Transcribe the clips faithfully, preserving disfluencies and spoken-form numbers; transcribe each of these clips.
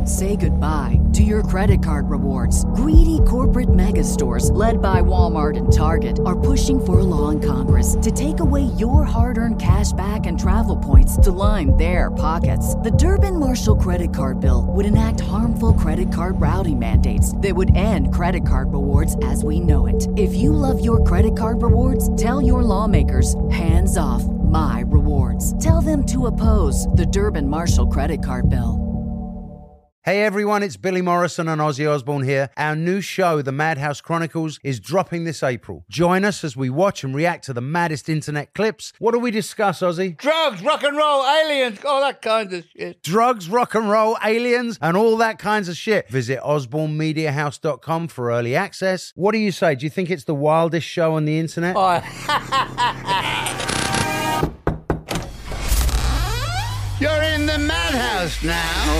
Say goodbye to your credit card rewards. Greedy corporate mega stores, led by Walmart and Target, are pushing for a law in Congress to take away your hard-earned cash back and travel points to line their pockets. The Durbin-Marshall credit card bill would enact harmful credit card routing mandates that would end credit card rewards as we know it. If you love your credit card rewards, tell your lawmakers, hands off my rewards. Tell them to oppose the Durbin-Marshall credit card bill. Hey everyone, it's Billy Morrison and Ozzy Osbourne here. Our new show, The Madhouse Chronicles, is dropping this April. Join us as we watch and react to the maddest internet clips. What do we discuss, Ozzy? Drugs, rock and roll, aliens, all that kind of shit. Drugs, rock and roll, aliens, and all that kinds of shit. Visit osborne media house dot com for early access. What do you say? Do you think it's the wildest show on the internet? Oh. You're in the madhouse now.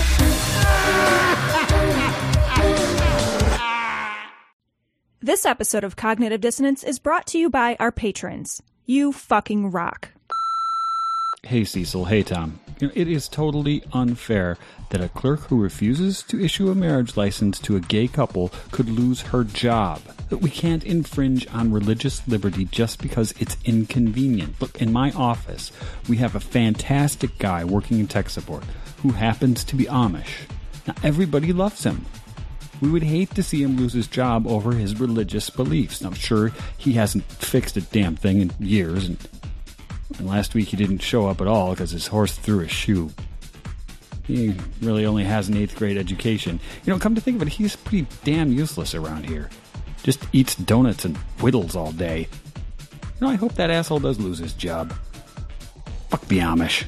This episode of Cognitive Dissonance is brought to you by our patrons. You fucking rock. Hey Cecil, hey Tom. You know, it is totally unfair that a clerk who refuses to issue a marriage license to a gay couple could lose her job. That we can't infringe on religious liberty just because it's inconvenient. Look, in my office, we have a fantastic guy working in tech support who happens to be Amish. Now, everybody loves him. We would hate to see him lose his job over his religious beliefs. Now, I'm sure he hasn't fixed a damn thing in years, and, and last week he didn't show up at all because his horse threw a shoe. He really only has an eighth grade education. You know, come to think of it, he's pretty damn useless around here. Just eats donuts and whittles all day. You know, I hope that asshole does lose his job. Fuck the Amish.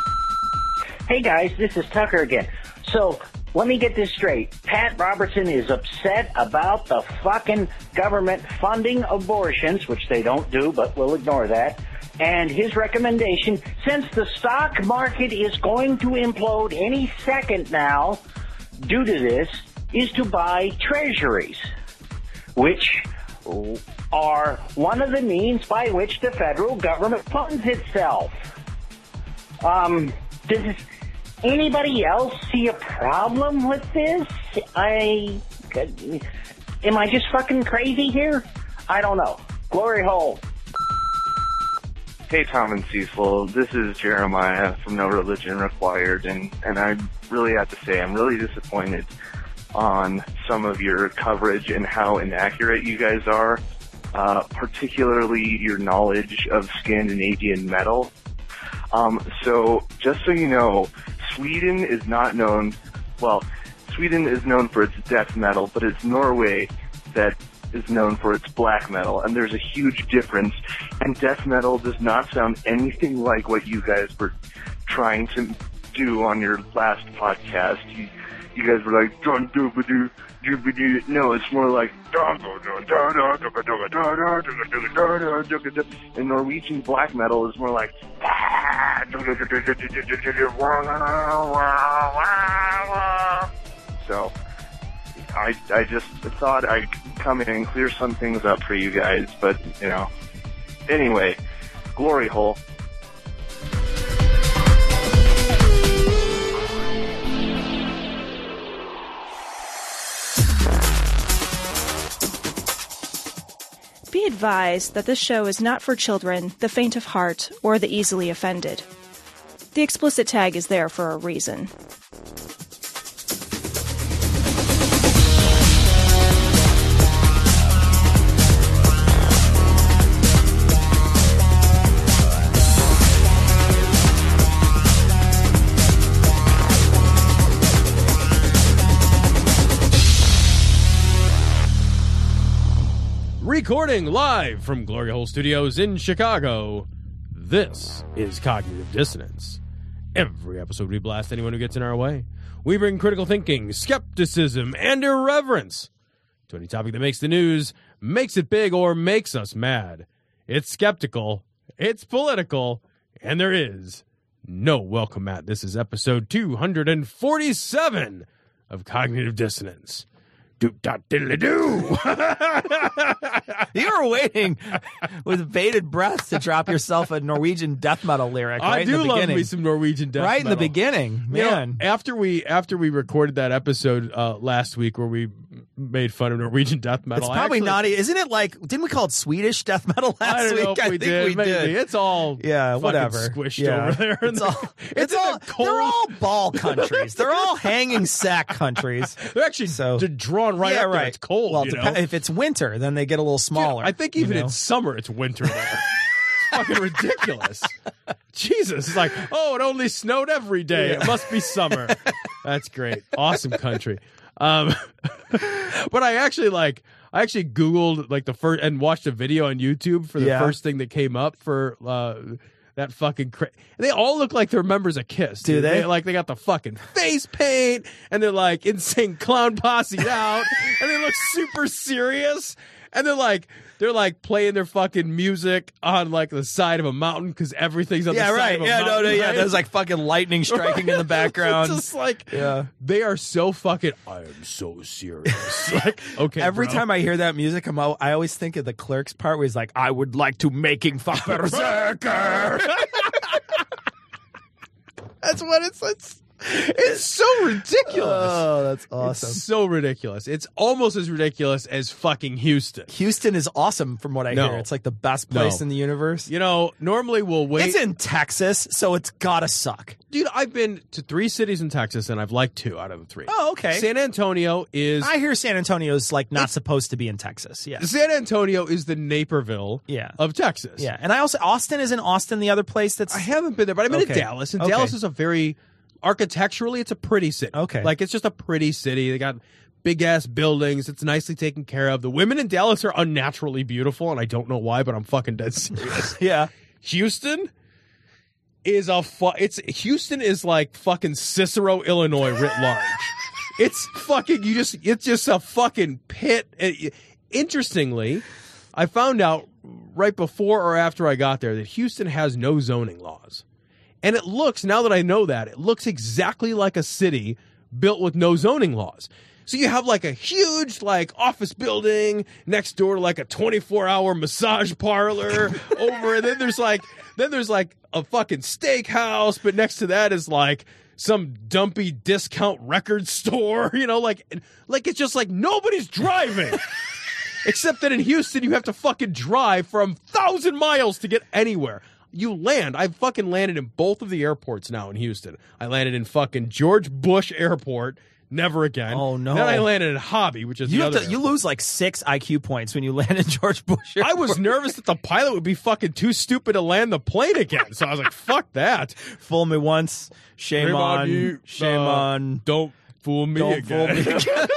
Hey guys, this is Tucker again. So, let me get this straight. Pat Robertson is upset about the fucking government funding abortions, which they don't do, but we'll ignore that. And his recommendation, since the stock market is going to implode any second now, due to this, is to buy treasuries, which are one of the means by which the federal government funds itself. Um, does anybody else see a problem with this? I, am I just fucking crazy here? I don't know. Glory hole. Hey, Tom and Cecil, this is Jeremiah from No Religion Required, and, and I really have to say I'm really disappointed on some of your coverage and how inaccurate you guys are, uh, particularly your knowledge of Scandinavian metal. Um, so, just so you know, Sweden is not known, well, Sweden is known for its death metal, but it's Norway that is known for its black metal, and there's a huge difference, and death metal does not sound anything like what you guys were trying to do on your last podcast. You, you guys were like, dun doo ba doo doo ba doo. No, it's more like, and Norwegian black metal is more like, so I, I just thought I'd come in and clear some things up for you guys, but, you know, anyway, glory hole. Be advised that this show is not for children, the faint of heart, or the easily offended. The explicit tag is there for a reason. Recording live from Glory Hole Studios in Chicago, this is Cognitive Dissonance. Every episode we blast anyone who gets in our way. We bring critical thinking, skepticism, and irreverence to any topic that makes the news, makes it big, or makes us mad. It's skeptical, it's political, and there is no welcome mat. This is episode two hundred forty-seven of Cognitive Dissonance. Do dot diddly do. You were waiting with bated breath to drop yourself a Norwegian death metal lyric. Right I in do the love beginning. me some Norwegian death right metal. in the beginning, You know, man. after we after we recorded that episode uh, last week where we made fun of Norwegian death metal, It's I probably actually, not. Isn't it like? Didn't we call it Swedish death metal last I don't week? know if I we think did. we Maybe. did. It's all Yeah, fucking whatever. squished Yeah. over there. It's all. It's, It's in all. the cold. They're all ball countries. They're all hanging sack countries. They're actually So- they're drawn right yeah, up there. right. It's cold. Well, you dep- know? if it's winter, then they get a little smaller. I think you even know? in summer it's winter there. It's fucking ridiculous. Jesus, it's like, oh, it only snowed every day. Yeah. It must be summer. That's great. Awesome country. Um, but I actually like, I actually Googled like the first and watched a video on YouTube for the Yeah. first thing that came up for uh, that fucking. Cra- they all look like they're members of Kiss. Do dude. they? Like they got the fucking face paint and they're like insane clown posse out and they look super serious. And they're like, they're like playing their fucking music on like the side of a mountain because everything's on Yeah, the side right. of a Yeah, no, mountain. no, yeah. right? There's like fucking lightning striking in the background. It's just like, Yeah. they are so fucking. I am so serious. Like, okay, Every bro. time I hear that music, I'm, al- I always think of the Clerks part where he's like, "I would like to making fuck berserker." That's what it's. It's, it's so ridiculous. Oh, that's awesome. It's so ridiculous. It's almost as ridiculous as fucking Houston. Houston is awesome from what I No. hear. It's like the best place No. in the universe. You know, normally we'll wait. It's in Texas, so it's gotta suck. Dude, I've been to three cities in Texas, and I've liked two out of the three. Oh, okay. San Antonio is I hear San Antonio's like not supposed to be in Texas. Yeah. San Antonio is the Naperville Yeah. of Texas. Yeah. And I also Austin isn't Austin the other place that's I haven't been there, but I've been Okay. to Dallas, and Okay. Dallas is a very architecturally, it's a pretty city. Okay. Like it's just a pretty city. They got big ass buildings. It's nicely taken care of. The women in Dallas are unnaturally beautiful, and I don't know why, but I'm fucking dead serious. Yeah. Houston is a fu- it's Houston is like fucking Cicero, Illinois writ large. It's fucking you just it's just a fucking pit. It- interestingly, I found out right before or after I got there that Houston has no zoning laws. And it looks, now that I know that, it looks exactly like a city built with no zoning laws. So you have like a huge like office building next door to like a twenty-four hour massage parlor over, and then there's like then there's like a fucking steakhouse, but next to that is like some dumpy discount record store, you know, like like it's just like nobody's driving. Except that in Houston you have to fucking drive from thousand miles to get anywhere. You land. I've fucking landed in both of the airports now in Houston. I landed in fucking George Bush Airport. Never again. Oh, no. Then I landed in Hobby, which is You the have other to, you airport. lose like six I Q points when you land in George Bush. I was nervous that the pilot would be fucking too stupid to land the plane again. So I was like, fuck that. Fool me once, shame, Shame on, on you. shame Uh, on. Don't fool me Don't fool again. me again.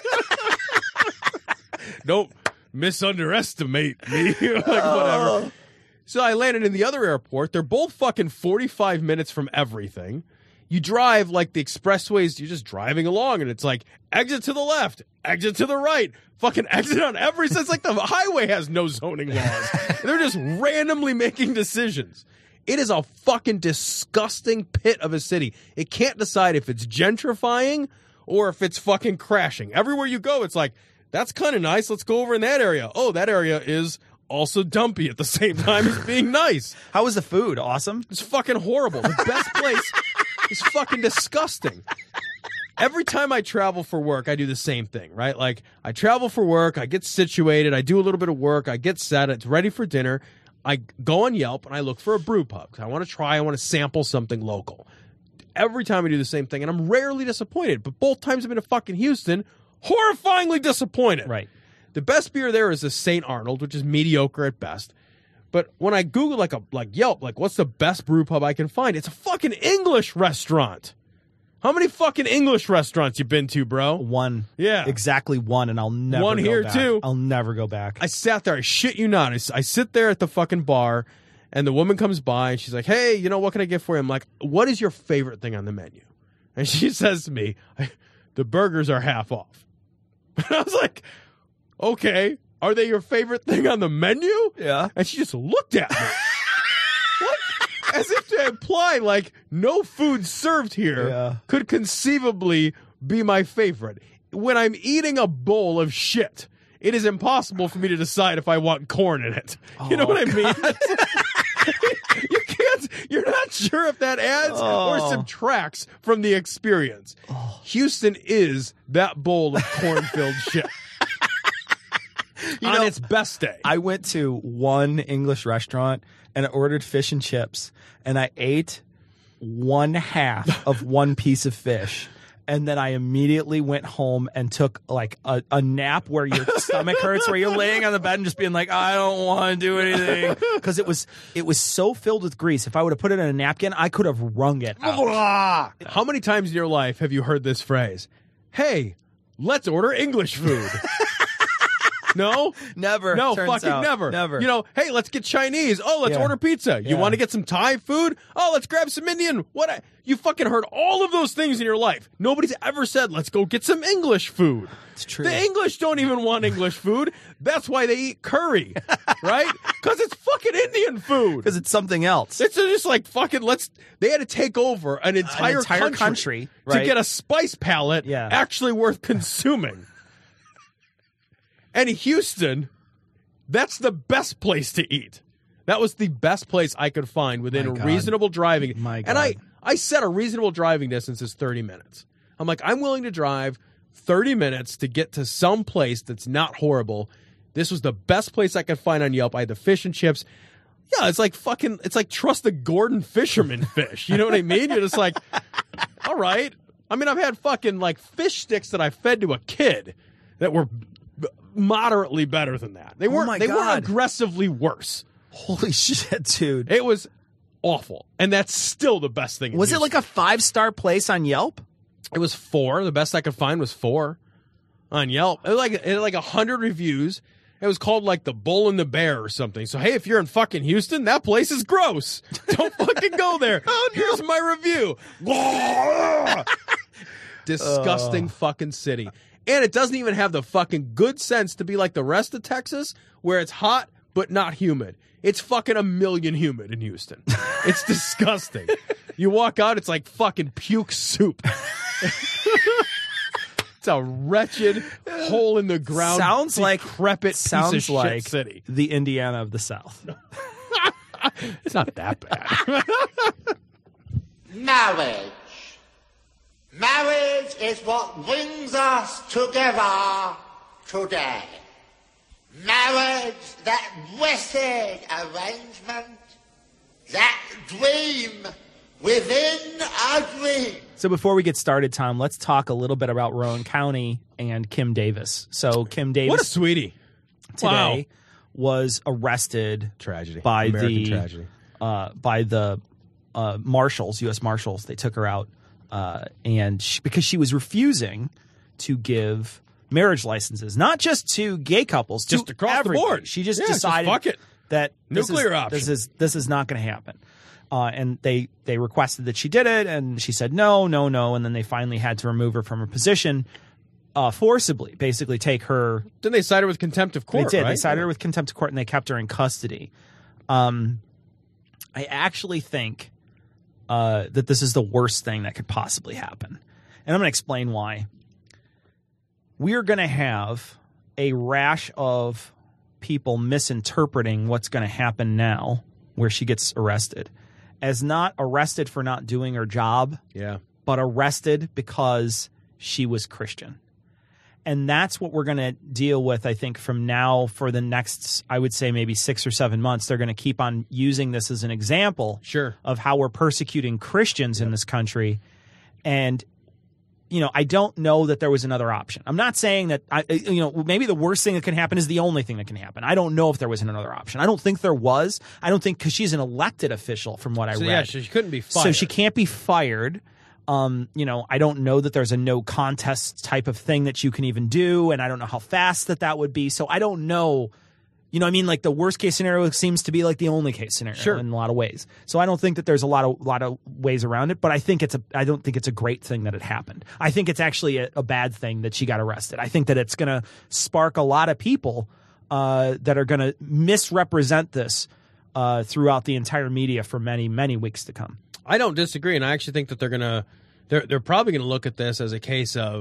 Don't misunderestimate me. Like, Oh. whatever. So I landed in the other airport. They're both fucking forty-five minutes from everything. You drive like the expressways, you're just driving along, and it's like exit to the left, exit to the right, fucking exit on every. It's like the highway has no zoning laws. They're just randomly making decisions. It is a fucking disgusting pit of a city. It can't decide if it's gentrifying or if it's fucking crashing. Everywhere you go, it's like, that's kind of nice. Let's go over in that area. Oh, that area is also dumpy at the same time as being nice. How was the food? Awesome. It's fucking horrible. The best place is fucking disgusting. Every time I travel for work, I do the same thing, right? Like, I travel for work, I get situated, I do a little bit of work, I get set, it's ready for dinner. I go on Yelp and I look for a brew pub because I want to try, I want to sample something local. Every time I do the same thing, and I'm rarely disappointed, but both times I've been to fucking Houston, horrifyingly disappointed. Right. The best beer there is a Saint Arnold, which is mediocre at best. But when I Google like a like Yelp, like what's the best brew pub I can find, it's a fucking English restaurant. How many fucking English restaurants you been to, bro? One. Yeah. Exactly one, and I'll never One go here, back. too. I'll never go back. I sat there, I shit you not. I, s- I sit there at the fucking bar, and the woman comes by, and she's like, hey, you know, what can I get for you? I'm like, what is your favorite thing on the menu? And she says to me, the burgers are half off. And I was like, okay, are they your favorite thing on the menu? Yeah. And she just looked at me. What? As if to imply, like, no food served here Yeah. could conceivably be my favorite. when I'm eating a bowl of shit, it is impossible for me to decide if I want corn in it. Oh, you know what I mean? You can't, you're not sure if that adds oh. or subtracts from the experience. Oh. Houston is that bowl of corn-filled shit. You on know, its best day. I went to one English restaurant and I ordered fish and chips, and I ate one half of one piece of fish. And then I immediately went home and took like a, a nap where your stomach hurts, where you're laying on the bed and just being like, I don't want to do anything. Because it was it was so filled with grease. If I would have put it in a napkin, I could have wrung it out. How many times in your life have you heard this phrase? Hey, let's order English food. No? Never. No, turns fucking out. never. Never. You know, hey, let's get Chinese. Oh, let's Yeah. order pizza. You Yeah. want to get some Thai food? Oh, let's grab some Indian. What? I, you fucking heard all of those things in your life. Nobody's ever said, let's go get some English food. It's true. The English don't even want English food. That's why they eat curry, right? Because it's fucking Indian food. Because it's something else. It's just like fucking let's. They had to take over an entire, An entire country, country, to right? get a spice palette Yeah. actually worth consuming. And Houston, that's the best place to eat. That was the best place I could find within My a God. reasonable driving. My And I, God. I set a reasonable driving distance is thirty minutes. I'm like, I'm willing to drive thirty minutes to get to some place that's not horrible. This was the best place I could find on Yelp. I had the fish and chips. Yeah, it's like fucking, it's like trust the Gordon Fisherman fish. You know what I mean? You're just like, all right. I mean, I've had fucking like fish sticks that I fed to a kid that were moderately better than that. They weren't. my they God. weren't aggressively worse. Holy shit, dude. It was awful, and that's still the best thing. in Was it Houston. like a five-star place on Yelp? It was four. The best I could find was four on Yelp. It was like it had like a hundred reviews. It was called like the Bull and the Bear or something. So hey, if you're in fucking Houston, that place is gross. Don't fucking go there. Oh, no. Here's my review. Disgusting fucking city. And it doesn't even have the fucking good sense to be like the rest of Texas, where it's hot but not humid. It's fucking a million humid in Houston. It's disgusting. You walk out, it's like fucking puke soup. It's a wretched hole in the ground. Sounds like decrepit sounds piece of like shit city. the Indiana of the South. It's not that bad. Marriage. Marriage is what brings us together today. Marriage, that blessed arrangement, that dream within a dream. So before we get started, Tom, let's talk a little bit about Rowan County and Kim Davis. So Kim Davis, What a sweetie. today was arrested Tragedy. by American the tragedy. Uh, by the uh, marshals, U S Marshals. They took her out uh, and she, because she was refusing to give marriage licenses, not just to gay couples, Just to across the everybody. board. She just Yeah, just decided fuck it. that this Nuclear is, option. This is this is not going to happen. Uh, and they they requested that she did it, and she said no, no, no, and then they finally had to remove her from her position uh, forcibly, basically take her. Then they cited her with contempt of court. They did. Right? They cited her with contempt of court, and they kept her in custody. Um, I actually think uh, that this is the worst thing that could possibly happen, and I'm going to explain why. We are going to have a rash of people misinterpreting what's going to happen now, where she gets arrested, as not arrested for not doing her job, Yeah. but arrested because she was Christian. And that's what we're going to deal with, I think, from now for the next, I would say, maybe six or seven months. They're going to keep on using this as an example Sure. of how we're persecuting Christians in this country. And, you know, I don't know that there was another option. I'm not saying that, I, you know, maybe the worst thing that can happen is the only thing that can happen. I don't know if there was another option. I don't think there was. I don't think, because she's an elected official from what I So, read. yeah, she couldn't be fired. So she can't be fired. Um, you know, I don't know that there's a no contest type of thing that you can even do, and I don't know how fast that that would be. So I don't know. You know, I mean, like the worst case scenario seems to be like the only case scenario Sure. in a lot of ways. So I don't think that there's a lot of lot of ways around it, but I think it's a I don't think it's a great thing that it happened. I think it's actually a, a bad thing that she got arrested. I think that it's going to spark a lot of people uh, that are going to misrepresent this uh, throughout the entire media for many many weeks to come. I don't disagree, and I actually think that they're gonna they're they're probably gonna look at this as a case of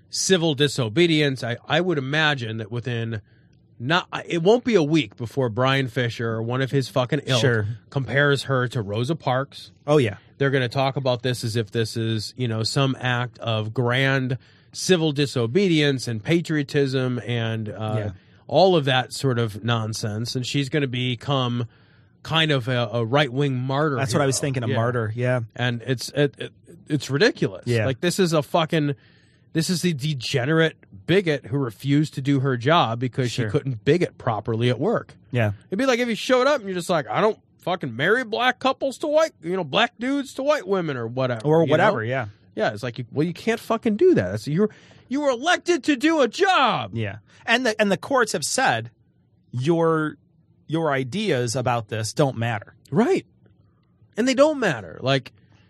civil disobedience. I, I would imagine that within not it won't be a week before Brian Fisher or one of his fucking ilk Sure. compares her to Rosa Parks. Oh, yeah. They're going to talk about this as if this is, you know, some act of grand civil disobedience and patriotism and uh, Yeah. all of that sort of nonsense. And she's going to become kind of a, a right-wing martyr. That's what I hero. was thinking, a Yeah. martyr. Yeah. And it's it, it, it's ridiculous. Yeah. Like, this is a fucking, this is the degenerate bigot who refused to do her job because Sure. she couldn't bigot properly at work. Yeah. It'd be like if you showed up and you're just like, I don't fucking marry black couples to white, you know, black dudes to white women or whatever. Or you whatever, know? yeah. Yeah, it's like, you, well, you can't fucking do that. It's, you're, you were elected to do a job. Yeah. And the and the courts have said your your ideas about this don't matter. Right. And they don't matter. Like,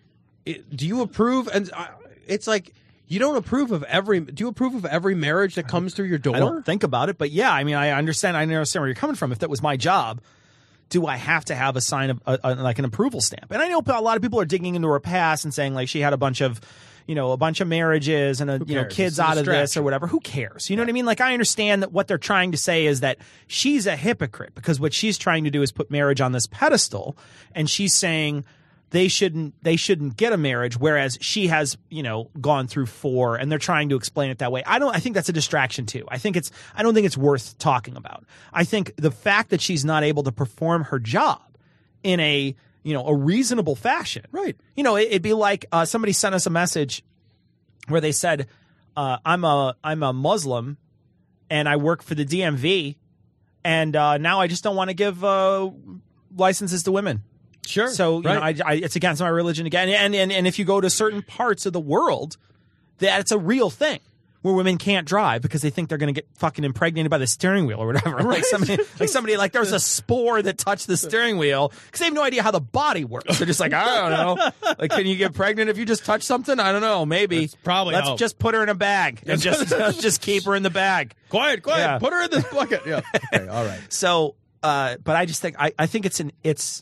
it, do you approve? And uh, it's like, you don't approve of every, do you approve of every marriage that comes through your door? I don't think about it, but yeah, I mean, I understand. I understand where you're coming from. If that was my job, do I have to have a sign of a, a, like an approval stamp? And I know a lot of people are digging into her past and saying like she had a bunch of, you know, a bunch of marriages and a, you know cares? kids It's a out of this distraction. or whatever. Who cares? You know what I mean? Like I understand that what they're trying to say is that she's a hypocrite because what she's trying to do is put marriage on this pedestal, and she's saying they shouldn't they shouldn't get a marriage, whereas she has, you know, gone through four, and they're trying to explain it that way. I don't I think that's a distraction too. I think it's I don't think it's worth talking about. I think the fact that she's not able to perform her job in a, you know, a reasonable fashion. Right. You know, it, it'd be like uh, somebody sent us a message where they said, uh, I'm a I'm a Muslim and I work for the D M V, and uh, now I just don't want to give uh, licenses to women. Sure. So, you right. know, I, I, it's against my religion again. And, and and if you go to certain parts of the world, that's a real thing where women can't drive because they think they're going to get fucking impregnated by the steering wheel or whatever. Like somebody, like somebody, like there's a spore that touched the steering wheel because they have no idea how the body works. They're just like, I don't know. Like, can you get pregnant if you just touch something? I don't know. Maybe. That's probably Let's how- just put her in a bag and just just keep her in the bag. Quiet, quiet. Yeah. Put her in this bucket. Yeah. Okay. All right. So, uh, but I just think I, I think it's an it's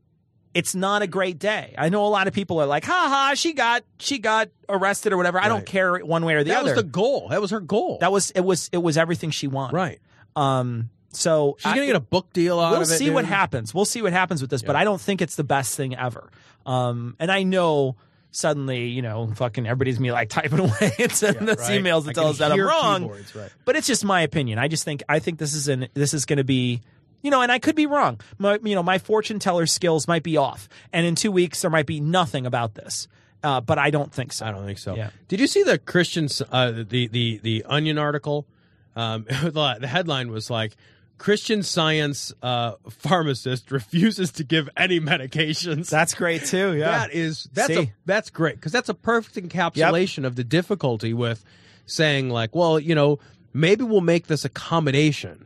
it's not a great day. I know a lot of people are like, ha ha, she got she got arrested or whatever. I don't Right. care one way or the That other. was the goal. That was her goal. that was it was it was everything she wanted. right. Um. So She's going to get a book deal out We'll of it. see dude. what happens. We'll see what happens with this, but I don't think it's the best thing ever. Um. And I know suddenly, you know, fucking everybody's gonna be like typing away and sending us right. emails to I tell can us that I'm hear wrong. keyboards, right. But it's just my opinion. I just think I think this is an this is going to be. You know, and I could be wrong. My, you know, my fortune teller skills might be off, and in two weeks there might be nothing about this. Uh, but I don't think so. I don't think so. Yeah. Did you see the Christian, uh, the the the Onion article? Um, the, the headline was like, "Christian Science uh, pharmacist refuses to give any medications." That's great too. Yeah, That is that's See? a that's great because that's a perfect encapsulation of the difficulty with saying like, well, you know, maybe we'll make this accommodation.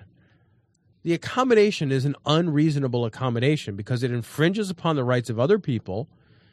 The accommodation is an unreasonable accommodation because it infringes upon the rights of other people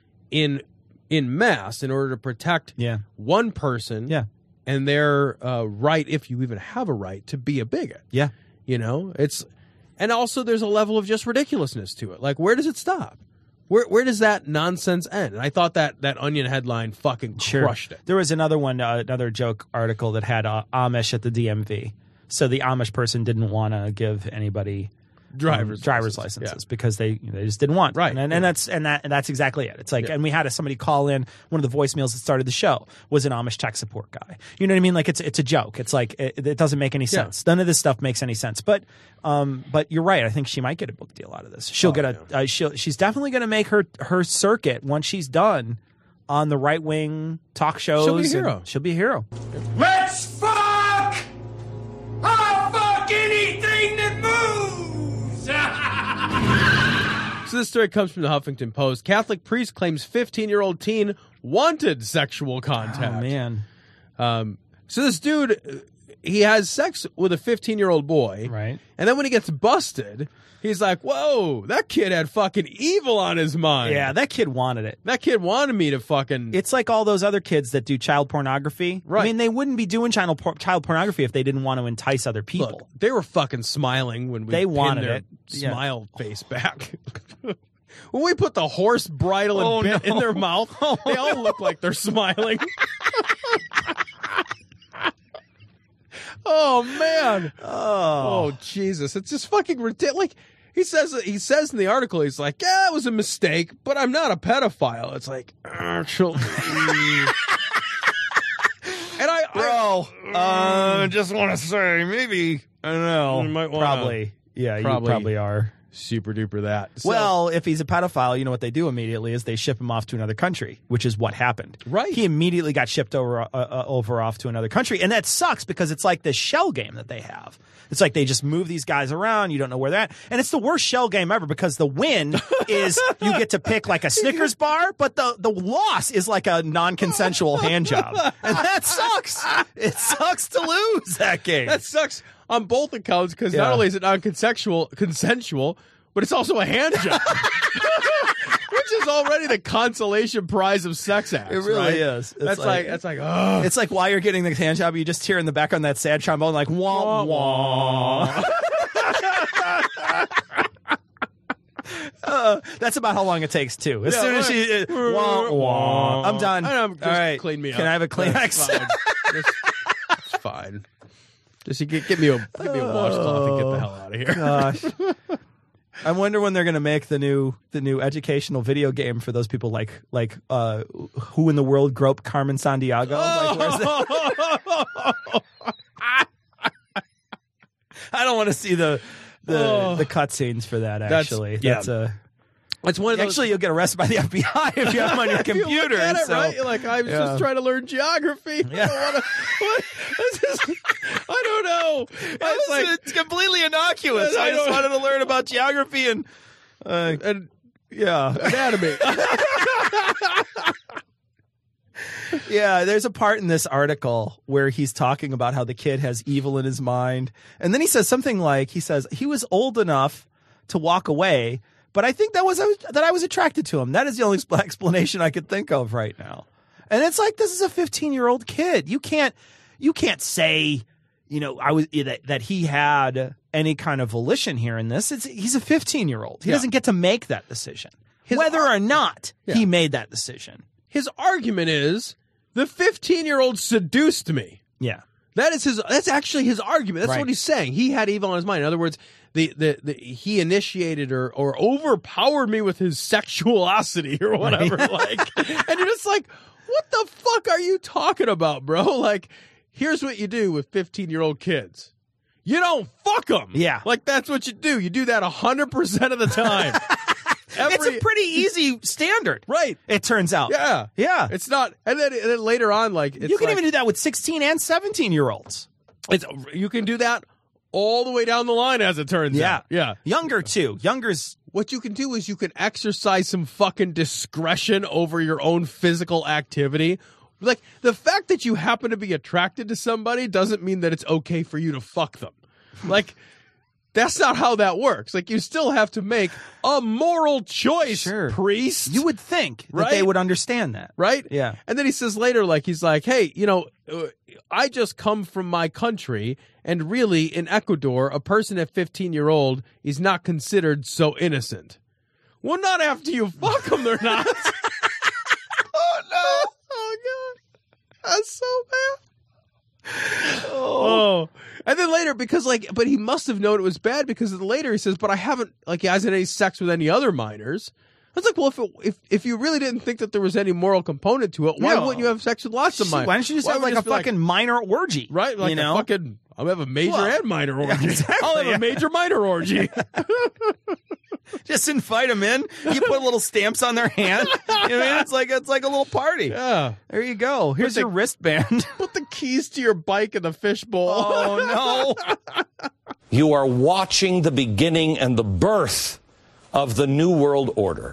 in in mass in order to protect Yeah. one person Yeah. and their uh, right, if you even have a right, to be a bigot. yeah. You know, it's and also there's a level of just ridiculousnamiss to it. Like, where does it stop? Where where does that nonsense end? And I thought that that Onion headline fucking Sure. crushed it. There was another one, uh, another joke article that had uh, Amish at the D M V. So the Amish person didn't want to give anybody Driver's um, driver's license, licenses yeah. because they they just didn't want Right, and, and, yeah. that's and that and that's exactly it. It's like Yeah. and we had a, somebody call in. One of the voicemails that started the show was an Amish tech support guy. You know what I mean? Like it's it's a joke. It's like it, it doesn't make any Yeah. sense. None of this stuff makes any sense. But um but you're right. I think she might get a book deal out of this. She'll Oh, get a uh, she'll she's definitely going to make her her circuit once she's done on the right wing talk shows. She'll be a and hero. She'll be a hero. Let's fuck! I'll fuck anything that moves! So this story comes from the Huffington Post. Catholic priest claims fifteen-year-old teen wanted sexual contact. Oh man. Um, so this dude, he has sex with a fifteen-year-old boy. Right. And then when he gets busted, he's like, whoa, that kid had fucking evil on his mind. Yeah, that kid wanted it. That kid wanted me to fucking... It's like all those other kids that do child pornography. Right. I mean, they wouldn't be doing child por- child pornography if they didn't want to entice other people. Look, they were fucking smiling when we They pinned wanted their it. Yeah. smile face back. When we put the horse bridle and Oh, bit no. in their mouth, they all look like they're smiling. Oh man. Oh. Oh Jesus. It's just fucking ridiculous. Like he says he says in the article, he's like, yeah, it was a mistake, but I'm not a pedophile. It's like actually. And I, Bro, I uh, just want to say, maybe, I don't know. You might wanna, probably. Yeah, probably, you probably are. Super duper that. So, well, if he's a pedophile, you know what they do immediately is they ship him off to another country, which is what happened. Right. He immediately got shipped over, uh, uh, over off to another country. And that sucks because it's like this shell game that they have. It's like they just move these guys around. You don't know where they're at. And it's the worst shell game ever because the win is you get to pick like a Snickers bar, but the, the loss is like a non-consensual hand job. And that sucks. It sucks to lose that game. That sucks on both accounts because Yeah. not only is it non-consensual, consensual, but it's also a hand job. Which is already the consolation prize of sex acts. It really right? is. It's That's like, like- that's like, oh. It's like while you're getting the hand job, you just hear in the background that sad trombone like wah wah. uh, that's about how long it takes too. As Yeah, soon as she uh, wah wah, I'm done. I know, just All right, clean me up. Can I have a Kleenex? That's fine. Just- It's fine. Just get, get me a get me a washcloth and get the hell out of here. Gosh. I wonder when they're going to make the new the new educational video game for those people like like uh, who in the world groped Carmen Sandiego? Like, where's that? I don't want to see the the Oh. the cutscenes for that. That's- Actually, yeah. that's a. It's one of those, Actually, you'll get arrested by the F B I if you have them on your if you computer. look at it, so- right? You're like, I was yeah. just trying to learn geography. Yeah. I don't wanna, what? This is, I don't know. It's, It's like, it's completely innocuous. I I just don't- wanted to learn about geography and uh, and yeah. anatomy. Yeah, there's a part in this article where he's talking about how the kid has evil in his mind. And then he says something like, he says, he was old enough to walk away, but I think that was that I was attracted to him. That is the only expl- explanation I could think of right now. And it's like, this is a fifteen-year-old kid. You can't you can't say, you know, I was that, that he had any kind of volition here in this. It's, he's a fifteen-year-old. He Yeah. doesn't get to make that decision. His Whether ar- or not Yeah. he made that decision. His argument is the fifteen-year-old seduced me. Yeah. That is his. That's actually his argument. That's Right. what he's saying. He had evil in his mind. In other words, the the, the he initiated or or overpowered me with his sexuality or whatever. Like, and you're just like, what the fuck are you talking about, bro? Like, here's what you do with fifteen-year-old kids. You don't fuck them. Yeah. Like, that's what you do. You do that one hundred percent of the time. Every, It's a pretty easy standard. right. It turns out. Yeah. Yeah. It's not. And then, and then later on, like, it's you can like, even do that with sixteen and seventeen year olds. It's, you can do that all the way down the line, as it turns Yeah. out. Yeah. Younger too. Younger's What you can do is you can exercise some fucking discretion over your own physical activity. Like, the fact that you happen to be attracted to somebody doesn't mean that it's okay for you to fuck them. Like, that's not how that works. Like, you still have to make a moral choice, Sure. priest. you would think that Right? they would understand that. Right? Yeah. And then he says later, like, he's like, hey, you know, uh, I just come from my country, and really, in Ecuador, a person at fifteen-year-old is not considered so innocent. Well, not after you fuck them, they're not. Oh, no. Oh, God. That's so bad. Oh. And then later, because, like, but he must have known it was bad because later he says, but I haven't, like, he hasn't any sex with any other minors. I was like, well, if, it, if if you really didn't think that there was any moral component to it, why No. wouldn't you have sex with lots of Why minors? don't you just Why have would like a be fucking minor orgy? right, like you know? a fucking, I'll have a major Well, and minor orgy. exactly, I'll have yeah. a major minor orgy. Just invite them in. You put little stamps on their hand. You know what I mean? It's like it's like a little party. Yeah. There you go. Here's the- your wristband. Put the keys to your bike in the fishbowl. Oh no. You are watching the beginning and the birth of the New World Order.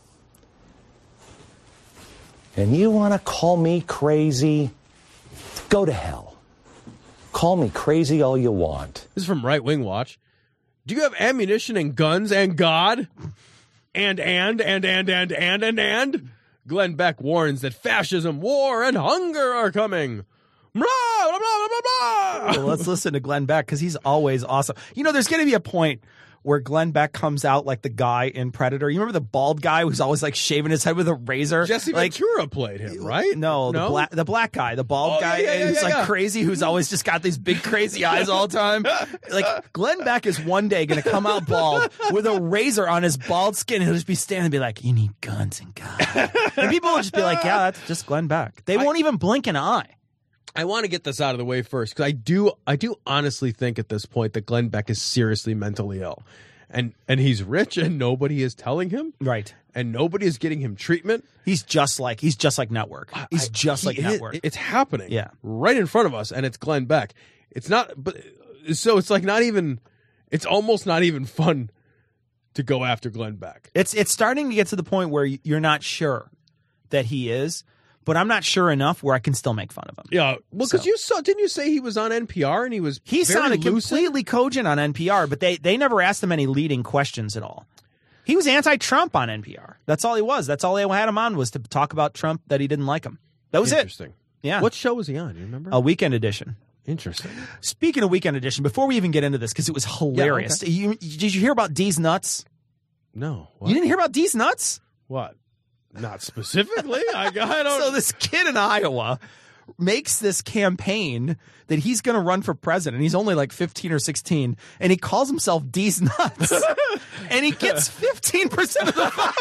And you want to call me crazy? Go to hell. Call me crazy all you want. This is from Right Wing Watch. Do you have ammunition and guns and God? And, and, and, and, and, and, and, and? Glenn Beck warns that fascism, war, and hunger are coming. Blah, blah, blah, blah, blah, Well, let's listen to Glenn Beck because he's always awesome. You know, there's going to be a point where Glenn Beck comes out like the guy in Predator. You remember the bald guy who's always like shaving his head with a razor? Jesse like, Ventura played him, right? No, No? the black the black guy, the bald Oh, guy yeah, yeah, yeah, who's yeah, like yeah. crazy, who's always just got these big crazy eyes all the time. Like Glenn Beck is one day going to come out bald with a razor on his bald skin. He'll just be standing and be like, "You need guns and guns," and people will just be like, "Yeah, that's just Glenn Beck." They won't even blink an eye. I want to get this out of the way first because I do, I do honestly think at this point that Glenn Beck is seriously mentally ill. And and he's rich and nobody is telling him. Right. And nobody is getting him treatment. He's just like he's just like Network. He's I- just he like is- Network. It's happening. Yeah. Right in front of us, and it's Glenn Beck. It's not but so it's like not even it's almost not even fun to go after Glenn Beck. It's it's starting to get to the point where you're not sure that he is, but I'm not sure enough where I can still make fun of him. Yeah. Well, because So- you saw didn't you say he was on N P R and he was He very sounded lucid? completely cogent on N P R, but they, they never asked him any leading questions at all. He was anti-Trump on N P R. That's all he was. That's all they had him on was to talk about Trump, that he didn't like him. That was it. Interesting. Yeah. What show was he on? Do you remember? A Weekend Edition. Interesting. Speaking of Weekend Edition, before we even get into this, because it was hilarious, okay. you, did you hear about D's Nuts? No. What? You didn't hear about D's Nuts? What? Not specifically. I, I don't. So this kid in Iowa makes this campaign that he's going to run for president. He's only like fifteen or sixteen, and he calls himself D's Nuts. And he gets fifteen percent of the vote.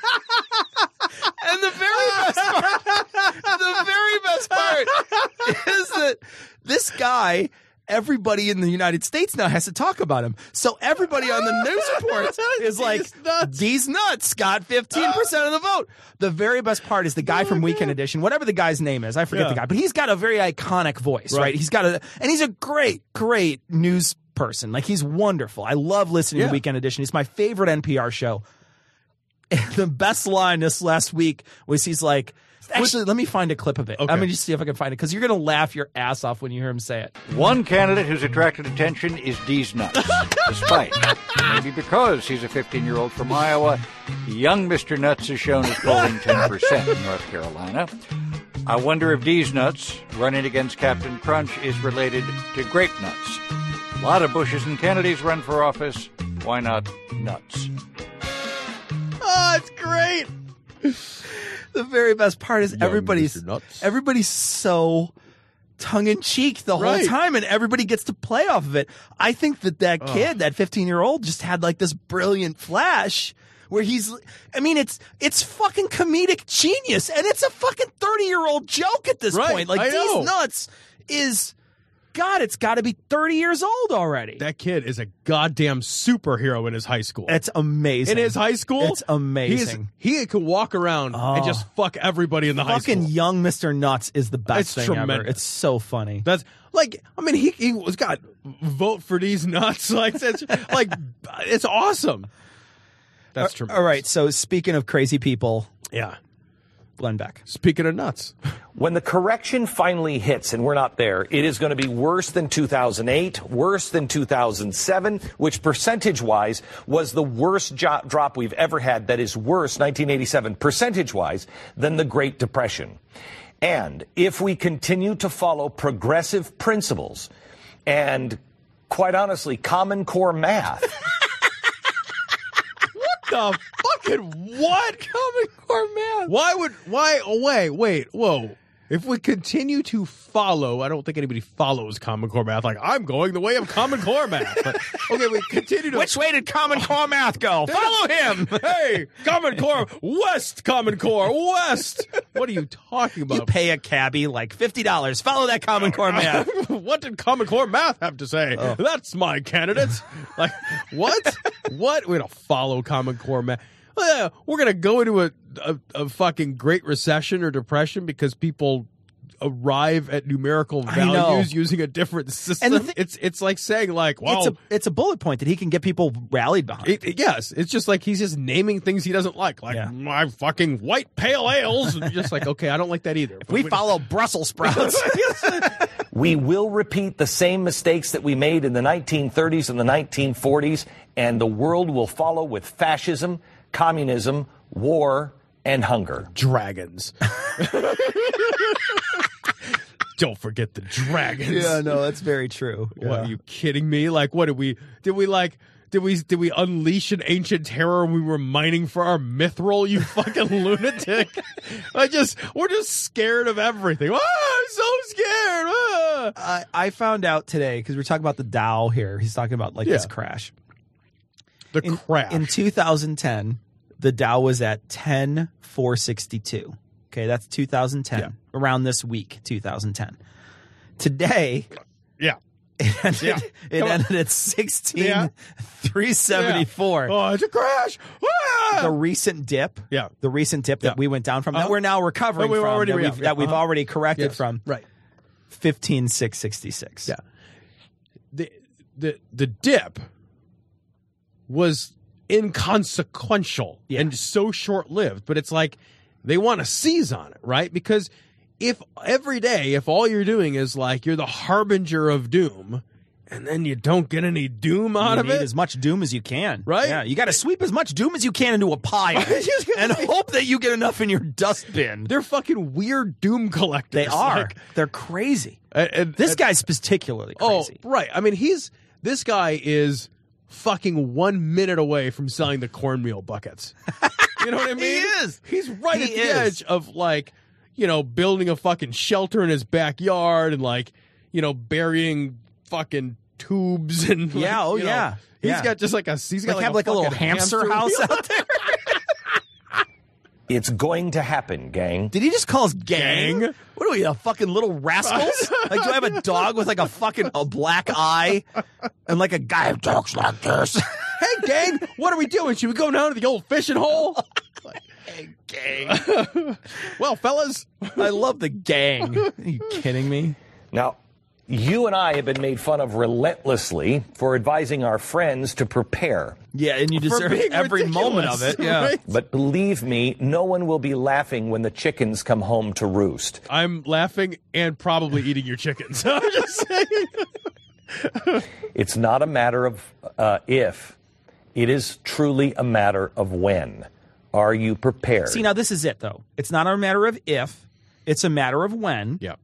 And the very best part, the very best part is that this guy, everybody in the United States now has to talk about him. So everybody on the news reports is like, these nuts got fifteen percent of the vote. The very best part is the guy from Weekend Edition, whatever the guy's name is, I forget Yeah. the guy, but he's got a very iconic voice, right? Right. He's got a, and he's a great, great news person. Like he's wonderful. I love listening Yeah. to Weekend Edition. It's my favorite N P R show. And the best line this last week was he's like, actually, let me find a clip of it. Okay. I'm going to just see if I can find it because you're going to laugh your ass off when you hear him say it. One candidate who's attracted attention is D's Nuts. Despite, maybe because he's a fifteen-year-old from Iowa, young Mister Nuts is shown as polling ten percent in North Carolina. I wonder if D's Nuts, running against Captain Crunch, is related to Grape Nuts. A lot of Bushes and Kennedys run for office. Why not Nuts? Oh, it's great. The very best part is Young everybody's Mister Nuts. everybody's so tongue in cheek the whole Right. time, and everybody gets to play off of it. I think that that kid, that fifteen year old, just had like this brilliant flash where he's. I mean, it's it's fucking comedic genius, and it's a fucking thirty year old joke at this Right, point. Like I These know. Nuts is. God, it's got to be thirty years old already. That kid is a goddamn superhero in his high school. It's amazing. In his high school, It's amazing. He, is, he could walk around and Oh. just fuck everybody in the high Fucking school. young Mister Nuts is the best It's thing ever. tremendous. It's so funny. That's like, I mean, he he was got vote for these nuts. Like, it's like it's awesome. That's true. All right. So speaking of crazy people, Yeah. Glenn Beck. Speaking of nuts, When the correction finally hits, and we're not there, it is going to be worse than two thousand eight, worse than two thousand seven, which percentage-wise was the worst jo- drop we've ever had. That is worse, nineteen eighty-seven, percentage-wise, than the Great Depression. And if we continue to follow progressive principles and, quite honestly, Common Core math, the fucking what? Common Core math. Why would why? Oh, wait, wait, whoa. If we continue to follow, I don't think anybody follows Common Core math. Like, I'm going the way of Common Core math. But, okay, we continue to. Which way did Common Core math go? Follow him. Hey, Common Core West, Common Core West. What are you talking about? You pay a cabbie like fifty dollars. Follow that Common Core math. What did Common Core math have to say? Oh. That's my candidate. Like, what? What? We're going to follow Common Core math. Uh, we're going to go into a, a, a fucking Great Recession or Depression because people arrive at numerical I know. values using a different system. And the thi- it's it's like saying like, wow, It's a it's a bullet point that he can get people rallied behind. It, it- yes, it's just like he's just naming things he doesn't like, like Yeah. my fucking white pale ales. And you're just like, okay, I don't like that either. we follow Brussels sprouts. we will repeat the same mistakes that we made in the nineteen thirties and the nineteen forties, and the world will follow with fascism, communism, war, and hunger. Dragons. Don't forget the dragons. Yeah, no, that's very true. What, Yeah. are you kidding me? Like, what did we, did we like, did we, did we unleash an ancient terror when we were mining for our mithril, you fucking lunatic? I just, we're just scared of everything. Ah, I'm so scared. Ah. I, I found out today, because we're talking about the Dow here. He's talking about like Yeah. this crash. The in, crash. In two thousand ten, the Dow was at ten four sixty-two. Okay, that's two thousand ten. Yeah. Around this week, two thousand ten. Today, yeah. it ended, Yeah. it Come on. ended at sixteen three seventy-four. Yeah. Oh, it's a crash. Ah! The recent dip, Yeah. the recent dip that Yeah. we went down from, Uh-huh. that we're now recovering That we've from, already that, re- we've, that we've uh-huh. already corrected Yes. from, Right. fifteen six sixty-six. Yeah. The, the, the dip was inconsequential Yeah. and so short-lived, but it's like they want to seize on it, right? Because if every day, if all you're doing is like you're the harbinger of doom, and then you don't get any doom out You of need it, as much doom as you can. Right? Yeah, you got to sweep as much doom as you can into a pile and hope that you get enough in your dustbin. they're fucking weird doom collectors. They are. Like, They're crazy. and- and- This and- guy's particularly Oh, crazy. right. I mean, he's this guy is fucking one minute away from selling the cornmeal buckets. You know what I mean? He is. He's right He at the is. edge of like, you know, building a fucking shelter in his backyard and like, you know, burying fucking tubes and like, Yeah, oh, you know, yeah. He's Yeah. got just like a he's got Like, like, have a, like a little fucking hamster house wheel. out there. It's going to happen, gang. Did he just call us gang? Gang? What are we, a fucking little rascals? Like, do I have a dog with like a fucking a black eye and like a guy who talks like this? Hey, gang, what are we doing? Should we go down to the old fishing hole? Hey, gang. Well, fellas, I love the gang. Are you kidding me? Now, you and I have been made fun of relentlessly for advising our friends to prepare. Yeah, and you deserve being every moment of ridiculous, it. Yeah. right? But believe me, no one will be laughing when the chickens come home to roost. I'm laughing and probably eating your chickens. I'm just saying. It's not a matter of uh, if. It is truly a matter of when. Are you prepared? See, now this is it, though. It's not a matter of if, it's a matter of when. Yeah.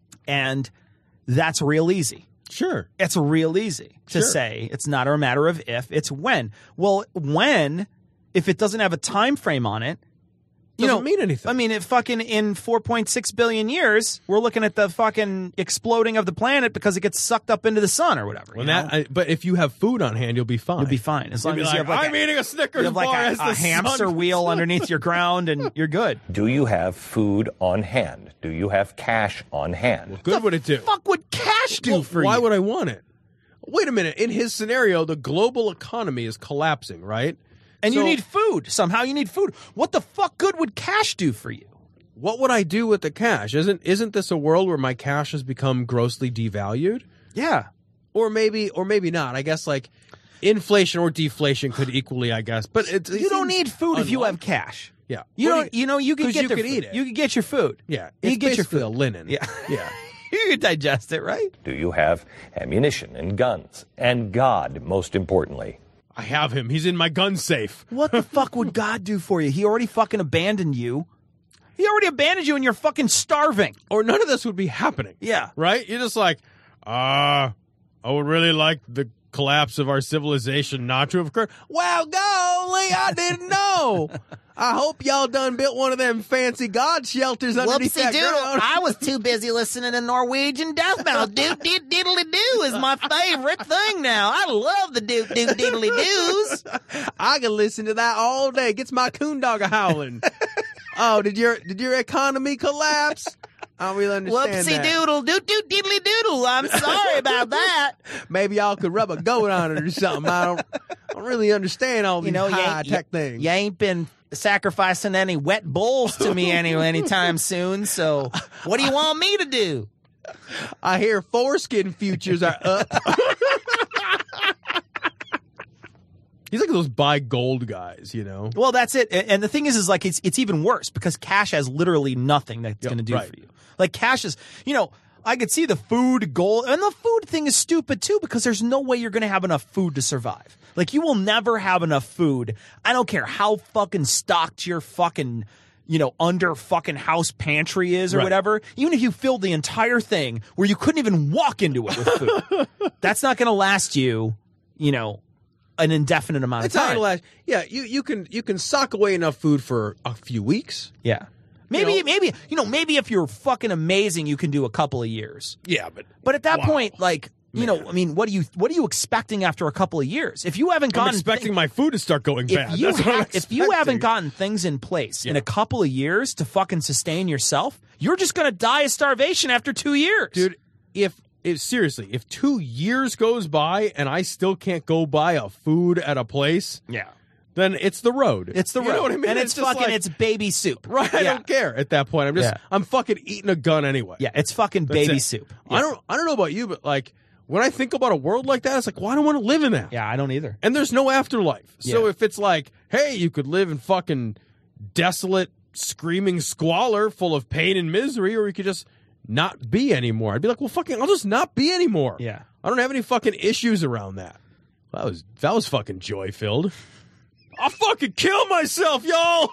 And that's real easy. Sure. It's real easy to Sure. say it's not a matter of if, it's when. Well, when, if it doesn't have a time frame on it, you Doesn't know, mean anything. I mean, it fucking in four point six billion years, we're looking at the fucking exploding of the planet because it gets sucked up into the sun or whatever. Well, you know? that, I, but if you have food on hand, you'll be fine. You'll be fine as You'll long be as like, you have like I'm a, eating a Snickers you have like bar a, as a the hamster sun- wheel underneath your ground, and you're good. Do you have food on hand? Do you have cash on hand? Good would it do? Fuck would cash do Well, for why you? would I want it? Wait a minute. In his scenario, the global economy is collapsing, right? And you So need food. Somehow you need food. What the fuck good would cash do for you? what would I do with the cash? Isn't isn't this a world where my cash has become grossly devalued? Yeah. Or maybe or maybe not. I guess like inflation or deflation could equally, I guess. But it, it You don't seems need food if you have unlikely. cash. Yeah. You What don't. do You know, you can 'cause get you their could food. eat it. You can get your food. Yeah. You It's can get your basically food. a linen. Yeah. Yeah. You can digest it, right? Do you have ammunition and guns? And God, most importantly. I have him. He's in my gun safe. What the fuck would God do for you? He already fucking abandoned you. He already abandoned you, and you're fucking starving. Or none of this would be happening. Yeah. Right? You're just like, uh, I would really like the collapse of our civilization not to have occurred. Well, golly, I didn't know. I hope y'all done built one of them fancy God shelters underneath that ground. I was too busy listening to Norwegian death metal. Doot doot diddly doo is my favorite thing now. I love the doot doot diddly doos. I can listen to that all day. Gets my coon dog a howling. Oh, did your did your economy collapse? I don't really understand Whoopsie that. doodle doot doot diddly doodle. I'm sorry about that. Maybe y'all could rub a goat on it or something. I don't, I don't really understand all these You know, you high ain't, tech you, things. you ain't been sacrificing any wet bulls to me any anytime soon. So what do you want me to do? I hear foreskin futures are up. He's like those buy gold guys, you know? Well, that's it. And and the thing is, is like it's it's even worse because cash has literally nothing that's Yep, going to do right. for you. Like cash is, you know, I could see the food goal, and the food thing is stupid too because there's no way you're going to have enough food to survive. Like you will never have enough food. I don't care how fucking stocked your fucking you know, under fucking house pantry is or Right. whatever, even if you filled the entire thing where you couldn't even walk into it with food, that's not going to last you, you know, an indefinite amount It's of not time. gonna last. Yeah, you, you can you can sock away enough food for a few weeks. Yeah. Maybe, You know- maybe, you know, maybe if you're fucking amazing, you can do a couple of years. Yeah, but But at that wow. point, like, you know, I mean, what are you, what are you expecting after a couple of years? If you haven't I'm gotten, expecting my food to start going bad. if you, That's what I'm ha- if you haven't expecting. gotten things in place in Yeah. a couple of years to fucking sustain yourself, you're just going to die of starvation after two years. Dude, if if seriously, if two years goes by and I still can't go buy a food at a place, yeah. then it's the road. It's the You road. know what I mean? And it's, just fucking, like- it's baby soup. right. I Yeah. don't care at that point. I'm just Yeah. I'm fucking eating a gun anyway. Yeah, it's fucking That's baby it. soup. I Yeah. don't I don't know about you, but like when I think about a world like that, it's like, well, I don't want to live in that. Yeah, I don't either. And there's no afterlife. So Yeah. if it's like, hey, you could live in fucking desolate, screaming squalor full of pain and misery, or you could just not be anymore. I'd be like, well, fucking, I'll just not be anymore. Yeah. I don't have any fucking issues around that. That was that was fucking joy filled. I'll fucking kill myself, y'all.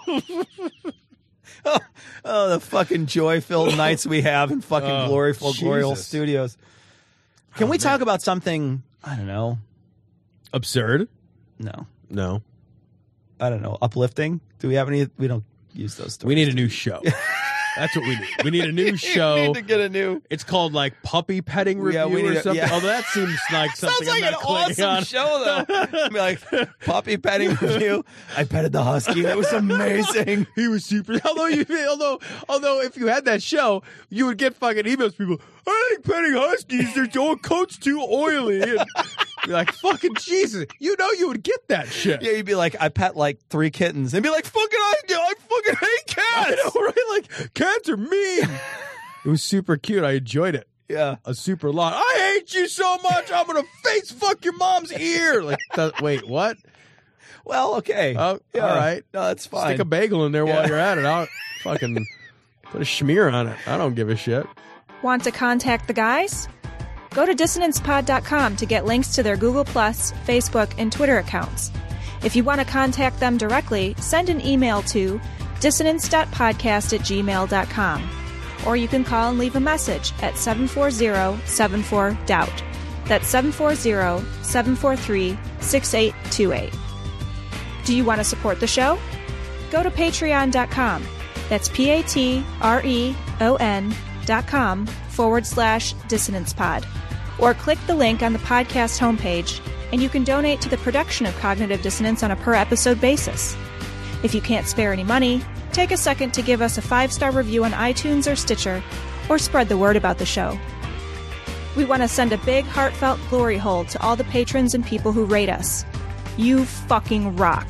oh, oh, the fucking joy-filled nights we have in fucking Oh, gloriful, glorious Jesus. studios. Can Oh, we man. talk about something, I don't know, Absurd? no, No. I don't know, uplifting? Do we have any? We don't use those stories. We need a new show. That's what we need. We need a new show. We need to get a new. It's called like puppy petting review Yeah, we need or a- something. yeah. Although that seems like something Sounds like I'm an not clicking awesome on. show, though. Be like puppy petting review. I petted the husky. That was amazing. He was super. Although you, although, although, if you had that show, you would get fucking emails. People, I think petting huskies, their own coat's too oily. And you're like, fucking Jesus, you know, you would get that shit. Yeah, you'd be like, I pet like three kittens, and be like, fucking, I, I fucking hate cats. I know, right? Like cats are mean. It was super cute. I enjoyed it. Yeah. A super lot. I hate you so much. I'm gonna face fuck your mom's ear. Like, that, wait, what? Well, okay. Oh, Yeah. all right. No, that's fine. Stick a bagel in there Yeah. while you're at it. I'll fucking put a schmear on it. I don't give a shit. Want to contact the guys? Go to dissonance pod dot com to get links to their Google Plus, Facebook, and Twitter accounts. If you want to contact them directly, send an email to dissonance dot podcast at gmail dot com. Or you can call and leave a message at seven four zero, seven four, D O U B T. That's seven four zero, seven four three, six eight two eight. Do you want to support the show? Go to patreon dot com. That's P A T R E O N dot com forward slash dissonance pod. Or click the link on the podcast homepage, and you can donate to the production of Cognitive Dissonance on a per episode basis. If you can't spare any money, take a second to give us a five-star review on iTunes or Stitcher, or spread the word about the show. We want to send a big, heartfelt glory hole to all the patrons and people who rate us. You fucking rock.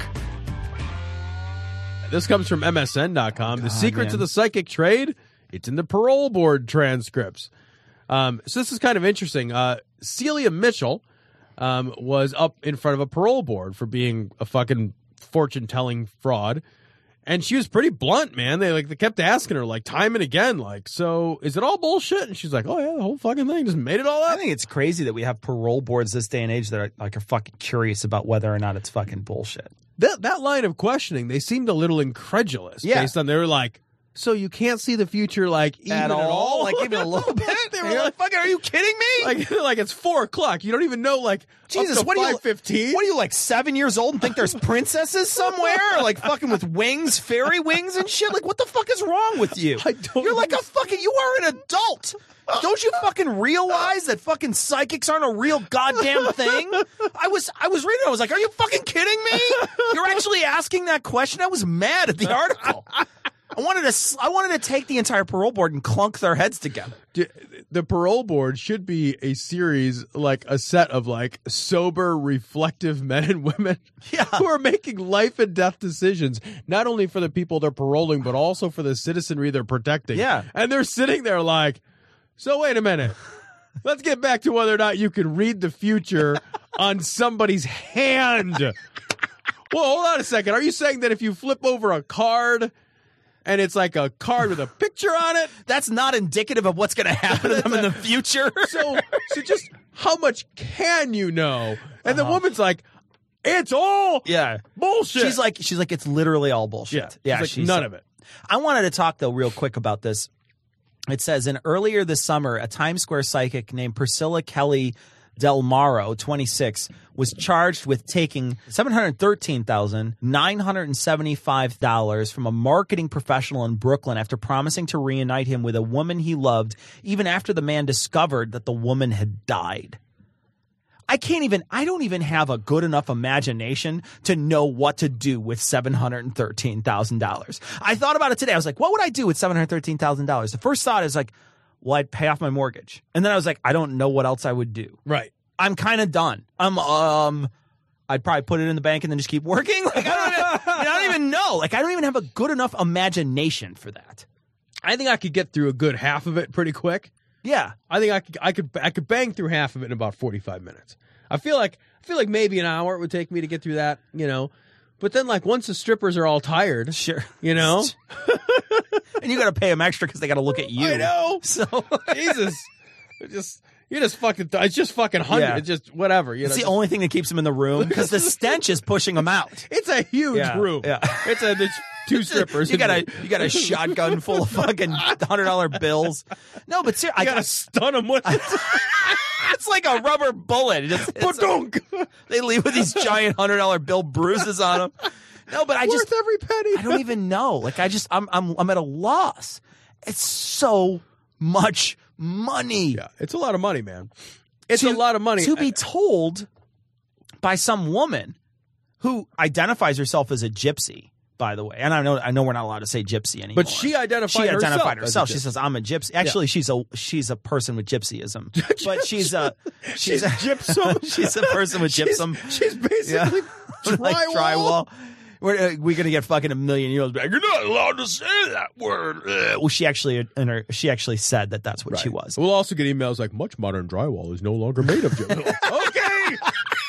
This comes from M S N dot com. The secret man. to the psychic trade, it's in the parole board transcripts. Um, so this is kind of interesting. Uh, Celia Mitchell um, was up in front of a parole board for being a fucking fortune-telling fraud. And she was pretty blunt, man. They like they kept asking her like time and again, like, so is it all bullshit? And she's like, oh yeah, the whole fucking thing just made it all I up. think it's crazy that we have parole boards this day and age that are like are fucking curious about whether or not it's fucking bullshit. That that line of questioning, they seemed a little incredulous. Yeah. Based on they were like, so you can't see the future like even At at, all? all, Like, even a little bit? They were You're like, like, fucking, are you kidding me? like, like it's four o'clock. You don't even know like Jesus, up to what are you five fifteen? What are you like seven years old and think there's princesses somewhere, like fucking with wings, fairy wings and shit? Like, what the fuck is wrong with you? I don't You're like a fucking. You are an adult. Don't you fucking realize that fucking psychics aren't a real goddamn thing? I was I was reading. I was like, are you fucking kidding me? You're actually asking that question? I was mad at the article. I wanted to. s- I wanted to take the entire parole board and clunk their heads together. D- The parole board should be a series, like a set of like sober, reflective men and women Yeah. who are making life and death decisions, not only for the people they're paroling, but also for the citizenry they're protecting. Yeah. And they're sitting there like, so wait a minute. Let's get back to whether or not you can read the future on somebody's hand. Well, hold on a second. Are you saying that if you flip over a card and it's like a card with a picture on it, That's not indicative of what's going to happen to them in the future. so so just how much can you know? And the woman's like, it's all Yeah. bullshit. She's like, she's like, it's literally all bullshit. yeah, she's like, none of it. I wanted to talk, though, real quick about this. It says, in earlier this summer, a Times Square psychic named Priscilla Kelly Del Maro, twenty-six, was charged with taking seven hundred thirteen thousand nine hundred seventy-five dollars from a marketing professional in Brooklyn after promising to reunite him with a woman he loved, even after the man discovered that the woman had died. I can't even, I don't even have a good enough imagination to know what to do with seven hundred thirteen thousand dollars. I thought about it today. I was like, what would I do with seven hundred thirteen thousand dollars? The first thought is like, well, I'd pay off my mortgage. And then I was like, I don't know what else I would do. Right. I'm kind of done. I'm, um, I'd probably put it in the bank and then just keep working. Like, I don't, even, I don't even know. Like, I don't even have a good enough imagination for that. I think I could get through a good half of it pretty quick. Yeah. I think I could, I could, I could bang through half of it in about forty-five minutes. I feel like, I feel like maybe an hour it would take me to get through that, you know. But then, like, once the strippers are all tired, sure, you know, and you got to pay them extra because they got to look at you. I know. So Jesus, it just you just fucking. It's just fucking hundred. Yeah. It's just whatever. You it's know, the just, only thing that keeps them in the room because the stench is pushing them out. It's a huge Yeah, room. yeah. It's a there's two strippers. You got a you got a shotgun full of fucking hundred dollar bills. No, but seriously, You I gotta stun them with it. It's like a rubber bullet. It just, it's a, they leave with these giant hundred dollar bill bruises on them. No, but I Worth just every penny. I don't even know. Like I just I'm I'm I'm at a loss. It's so much money. Yeah, it's a lot of money, man. It's to, a lot of money to be told by some woman who identifies herself as a gypsy. By the way, and I know I know we're not allowed to say gypsy anymore. But she identified she herself identified as a herself. She gypsy. says, "I'm a gypsy." Actually, she's a she's a person with gypsyism, but she's a she's, She's a gypsum. she's a person with She's- gypsum. She's, basically drywall. like drywall. We're uh, we're gonna get fucking a million years back. You're not allowed to say that word. Ugh. Well, she actually in her she actually said that that's what she was. We'll also get emails like, "Much modern drywall is no longer made of gypsum." Okay.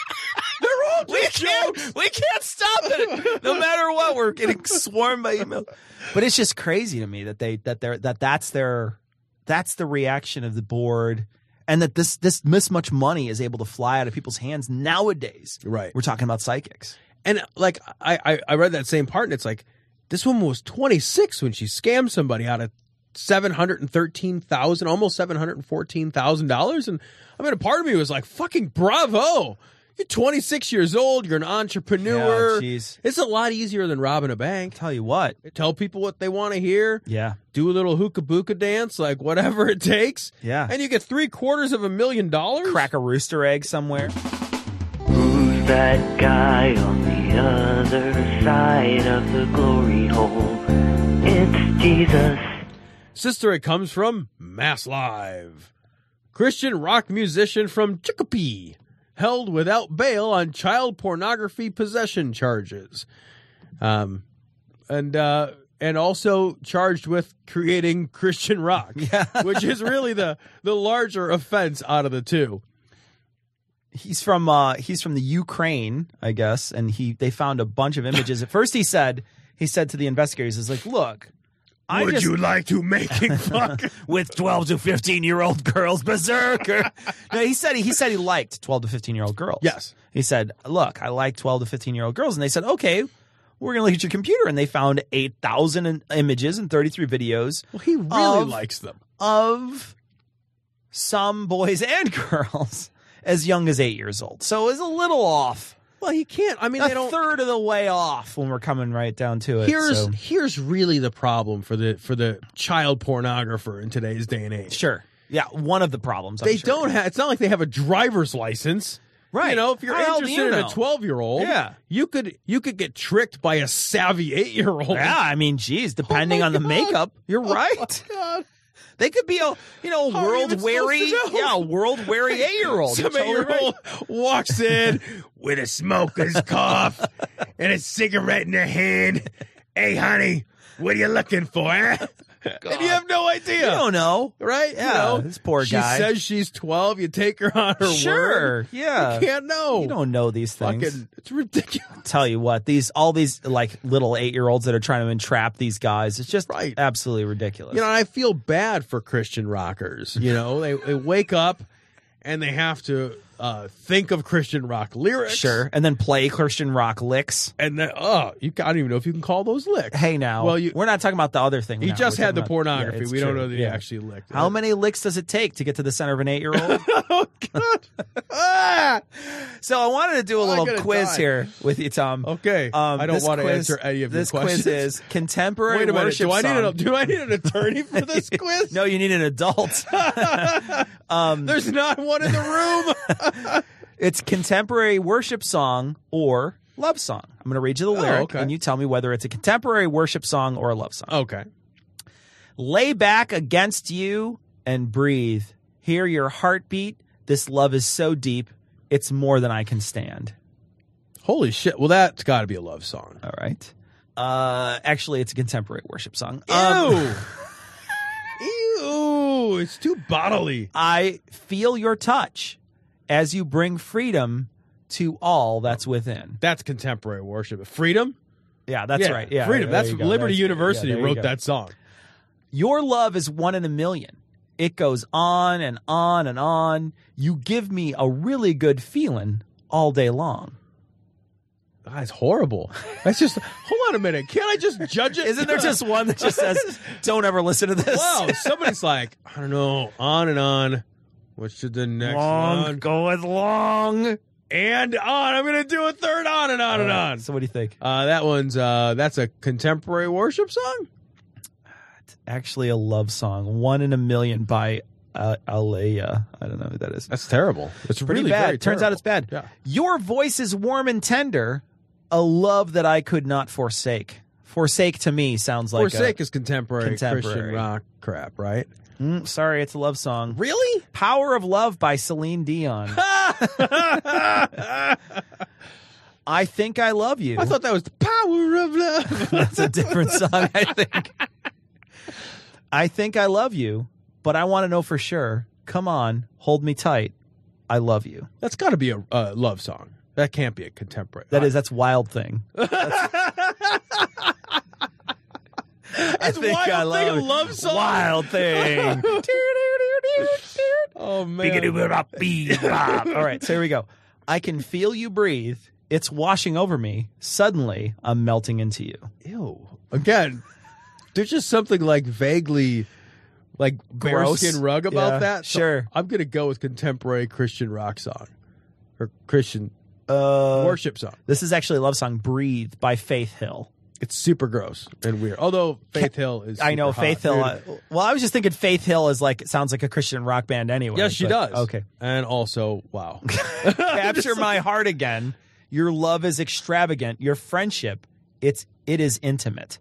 We can't, we can't stop it. No matter what, we're getting swarmed by email. But it's just crazy to me that they that they're that that's their that's the reaction of the board, and that this this this much money is able to fly out of people's hands nowadays. Right. We're talking about psychics. And like I, I, I read that same part, and it's like this woman was twenty-six when she scammed somebody out of seven hundred thirteen thousand dollars, almost seven hundred fourteen thousand dollars. And I mean, a part of me was like, fucking bravo. You're twenty-six years old. You're an entrepreneur. Yeah, jeez. It's a lot easier than robbing a bank. Tell you what. Tell people what they want to hear. Yeah. Do a little hookah booka dance, like whatever it takes. Yeah. And you get three quarters of a million dollars. Crack a rooster egg somewhere. Who's that guy on the other side of the glory hole? It's Jesus. Sister, it comes from Mass Live. Christian rock musician from Chicopee, held without bail on child pornography possession charges. Um, and, uh, and also charged with creating Christian rock, Yeah. which is really the, the larger offense out of the two. He's from uh, he's from the Ukraine, I guess, and he they found a bunch of images. At first, he said he said to the investigators, "He's like, look, I Would just, you like to making fuck with twelve to fifteen year old girls, berserker." No, he said he, he said he liked twelve to fifteen year old girls. Yes, he said, "Look, I like twelve to fifteen year old girls," and they said, "Okay, we're gonna look at your computer," and they found eight thousand images and thirty three videos. Well, he really of, likes them of some boys and girls as young as eight years old. So it's a little off. Well, he can't. I mean, a they don't. third of the way off when we're coming right down to it. Here's so. here's really the problem for the for the child pornographer in today's day and age. Sure, yeah, one of the problems. I'm They sure. don't have. It's not like they have a driver's license, right? You know, if you're How the hell do interested you in know? a twelve year old, Yeah. you could you could get tricked by a savvy eight year old. Yeah, I mean, geez, depending Oh my on the God. makeup, you're Oh right. my God. They could be a you know How are you world even weary, supposed to know? yeah, world weary eight year old. Some eight year old walks in with a smoker's cough and a cigarette in their hand. Hey, honey, what are you looking for? Huh? And you have no idea. You don't know, right? Yeah, you know, this poor she guy. She says she's twelve. You take her on her Sure, word. yeah. You can't know. You don't know these things. Fucking, it's ridiculous. Tell you what, these all these like little eight year olds that are trying to entrap these guys, it's just Right. absolutely ridiculous. You know, I feel bad for Christian rockers. You know, they, they wake up and they have to uh, think of Christian rock lyrics. Sure, and then play Christian rock licks. And then, oh, you, I don't even know if you can call those licks. Hey, now, well, you, we're not talking about the other thing. He now. just We're had the talking about- pornography. yeah, we don't true. know that he Yeah. actually licked it. How many licks does it take to get to the center of an eight-year-old? Oh, God. ah! So I wanted to do a I'm little gonna quiz die. here with you, Tom. Okay. Um, I don't this want to quiz- answer any of your this questions. quiz is contemporary Wait a minute. worship Do I, need song. an, do I need an attorney for this quiz? No, you need an adult. um, There's not one in the room. It's contemporary worship song or love song. I'm going to read you the Oh, lyric, okay. and you tell me whether it's a contemporary worship song or a love song. Okay. Lay back against you and breathe. Hear your heartbeat. This love is so deep, it's more than I can stand. Holy shit. Well, that's got to be a love song. All right. Uh, actually, it's a contemporary worship song. Ew. Um, Ew. It's too bodily. I feel your touch as you bring freedom to all that's within. That's contemporary worship. Freedom? Yeah, that's Yeah, right. Yeah, Freedom. there That's you go. Liberty That's- University yeah, there you wrote go. that song. Your love is one in a million. It goes on and on and on. You give me a really good feeling all day long. That's horrible. That's just, hold on a minute. Can't I just judge it? Isn't there just one that just says, don't ever listen to this? Wow. Somebody's like, I don't know, on and on. What should the next Long, one? going long. And on. I'm going to do a third on and on and All right, on. So what do you think? Uh, that one's, uh, that's a contemporary worship song? It's actually a love song. One in a million by uh, Alea. I don't know who that is. That's terrible. It's Pretty really bad. very Turns out it's bad. Yeah. Your voice is warm and tender, a love that I could not forsake. Forsake to me sounds like Forsake a, is contemporary, contemporary. Christian rock crap, right? Mm, sorry, it's a love song. Really? Power of Love by Celine Dion. I think I love you. I thought that was the power of love. That's a different song, I think. I think I love you, but I want to know for sure. Come on, hold me tight. I love you. That's got to be a uh, love song. That can't be a contemporary. That is, that's Wild Thing. That's, I Is Wild Thing a love song? Wild Thing. Oh, man. All right, so here we go. I can feel you breathe. It's washing over me. Suddenly, I'm melting into you. Ew. Again, there's just something like vaguely like Gross. bearskin rug about Yeah, that. So sure. I'm going to go with contemporary Christian rock song or Christian Uh, worship song. This is actually a love song, Breathe, by Faith Hill. It's super gross and weird. Although Faith Hill is I know super Faith hot, Hill. dude. uh, well, I was just thinking Faith Hill is like, it sounds like a Christian rock band anyway. Yes, she but- does. Okay. And also, wow. Capture my heart again. Your love is extravagant. Your friendship, it's it is intimate.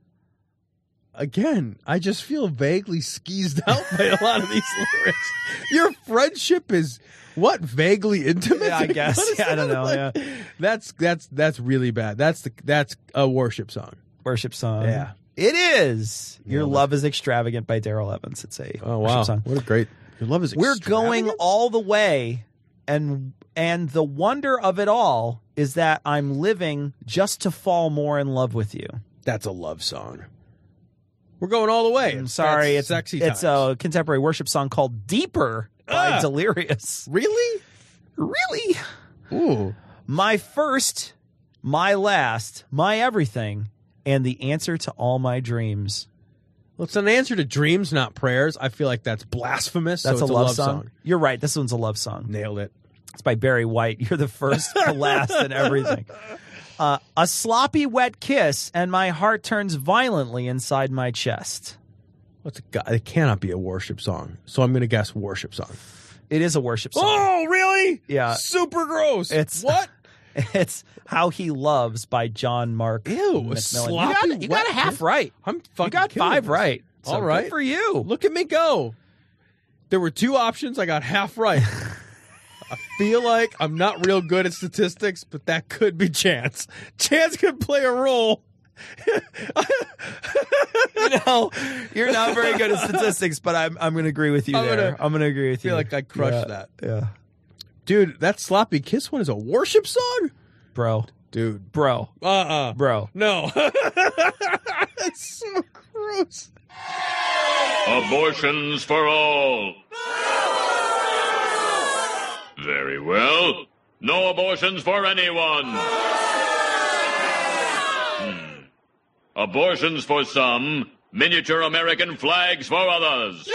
Again, I just feel vaguely skeezed out by a lot of these lyrics. Your friendship is what? Vaguely intimate? Yeah, I guess. What is Yeah, I don't that? know, Like, yeah. That's that's that's really bad. That's the that's a worship song. Worship song. Yeah. It is. Your Yeah, love is extravagant by Daryl Evans. It's a Oh worship wow. song. What a great Your love is We're extravagant? going all the way, and and the wonder of it all is that I'm living just to fall more in love with you. That's a love song. We're going all the way. I'm sorry, That's it's sexy. it's times. a contemporary worship song called "Deeper" by Ah. Delirious. Really? Really? Ooh. My first, my last, my everything, and the answer to all my dreams. Well, it's an answer to dreams, not prayers. I feel like that's blasphemous. That's so a it's love, song? You're right. This one's a love song. Nailed it. It's by Barry White. You're the first, the last, and everything. Uh, a sloppy, wet kiss, and my heart turns violently inside my chest. What's a guy? It cannot be a worship song. So I'm going to guess worship song. It is a worship song. Oh, really? Yeah. Super gross. It's what? It's How He Loves by John Mark. Ew, a McMillan. sloppy You got, you got wet a half kiss? right. I'm fucking You got killing five this. right. So All right. good for you. Look at me go. There were two options. I got half right. I feel like I'm not real good at statistics, but that could be chance. Chance could play a role. You know, you're not very good at statistics, but I'm I'm going to agree with you I'm there. gonna- I'm going to agree with I feel you. like I crushed Yeah, that. Yeah. Dude, that sloppy kiss one is a worship song? Bro. Dude. Bro. Uh-uh. Bro. No. That's so gross. Abortions for all. Very well. No abortions for anyone. Hmm. Abortions for some, miniature American flags for others.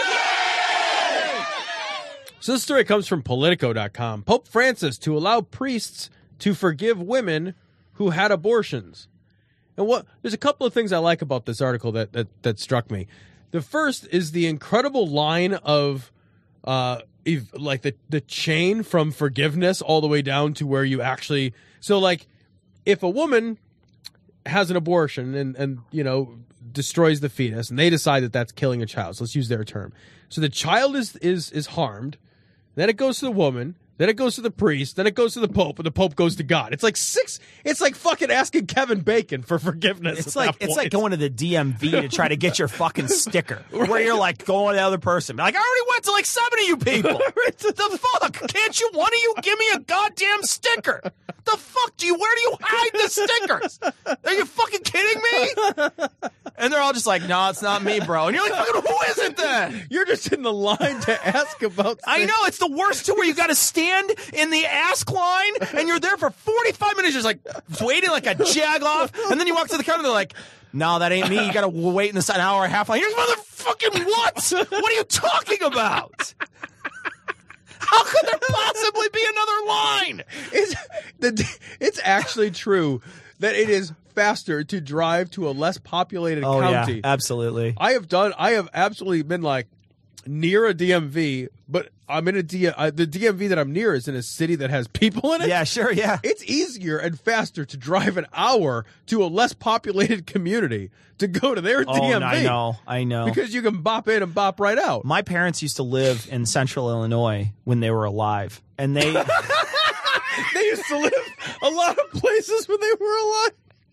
So this story comes from Politico dot com. Pope Francis to allow priests to forgive women who had abortions. And what there's a couple of things I like about this article that that, that struck me. The first is the incredible line of uh, if, like the, the chain from forgiveness all the way down to where you actually. So like if a woman has an abortion and, and you know, destroys the fetus and they decide that that's killing a child. So let's use their term. So the child is is is harmed. Then it goes to the woman. Then it goes to the priest. Then it goes to the Pope, and the Pope goes to God. It's like six. It's like fucking asking Kevin Bacon for forgiveness. It's like it's like going to the D M V to try to get your fucking sticker, Right. where you're like going to the other person. Like, I already went to like seven of you people. The fuck? Can't you? One of you give me a goddamn sticker? The fuck do you? Where do you hide the stickers? Are you fucking kidding me? And they're all just like, no, it's not me, bro. And you're like, fucking, who is it then? You're just in the line to ask about. I know, it's the worst too, where you got to stand in the ask line and you're there for forty-five minutes, just like waiting like a jag off, and then you walk to the counter and they're like, no, that ain't me. You got to wait in this an hour and a half line. You're motherfucking what? What are you talking about? How could there possibly be another line? It's, the, it's actually true that it is faster to drive to a less populated Oh, county. yeah, absolutely. I have done. I have absolutely been like near a D M V, but I'm in a D. Uh, the D M V that I'm near is in a city that has people in it. Yeah, sure, yeah. It's easier and faster to drive an hour to a less populated community to go to their Oh, D M V. I know, I know. Because you can bop in and bop right out. My parents used to live in central Illinois when they were alive, and they they used to live a lot of places when they were alive.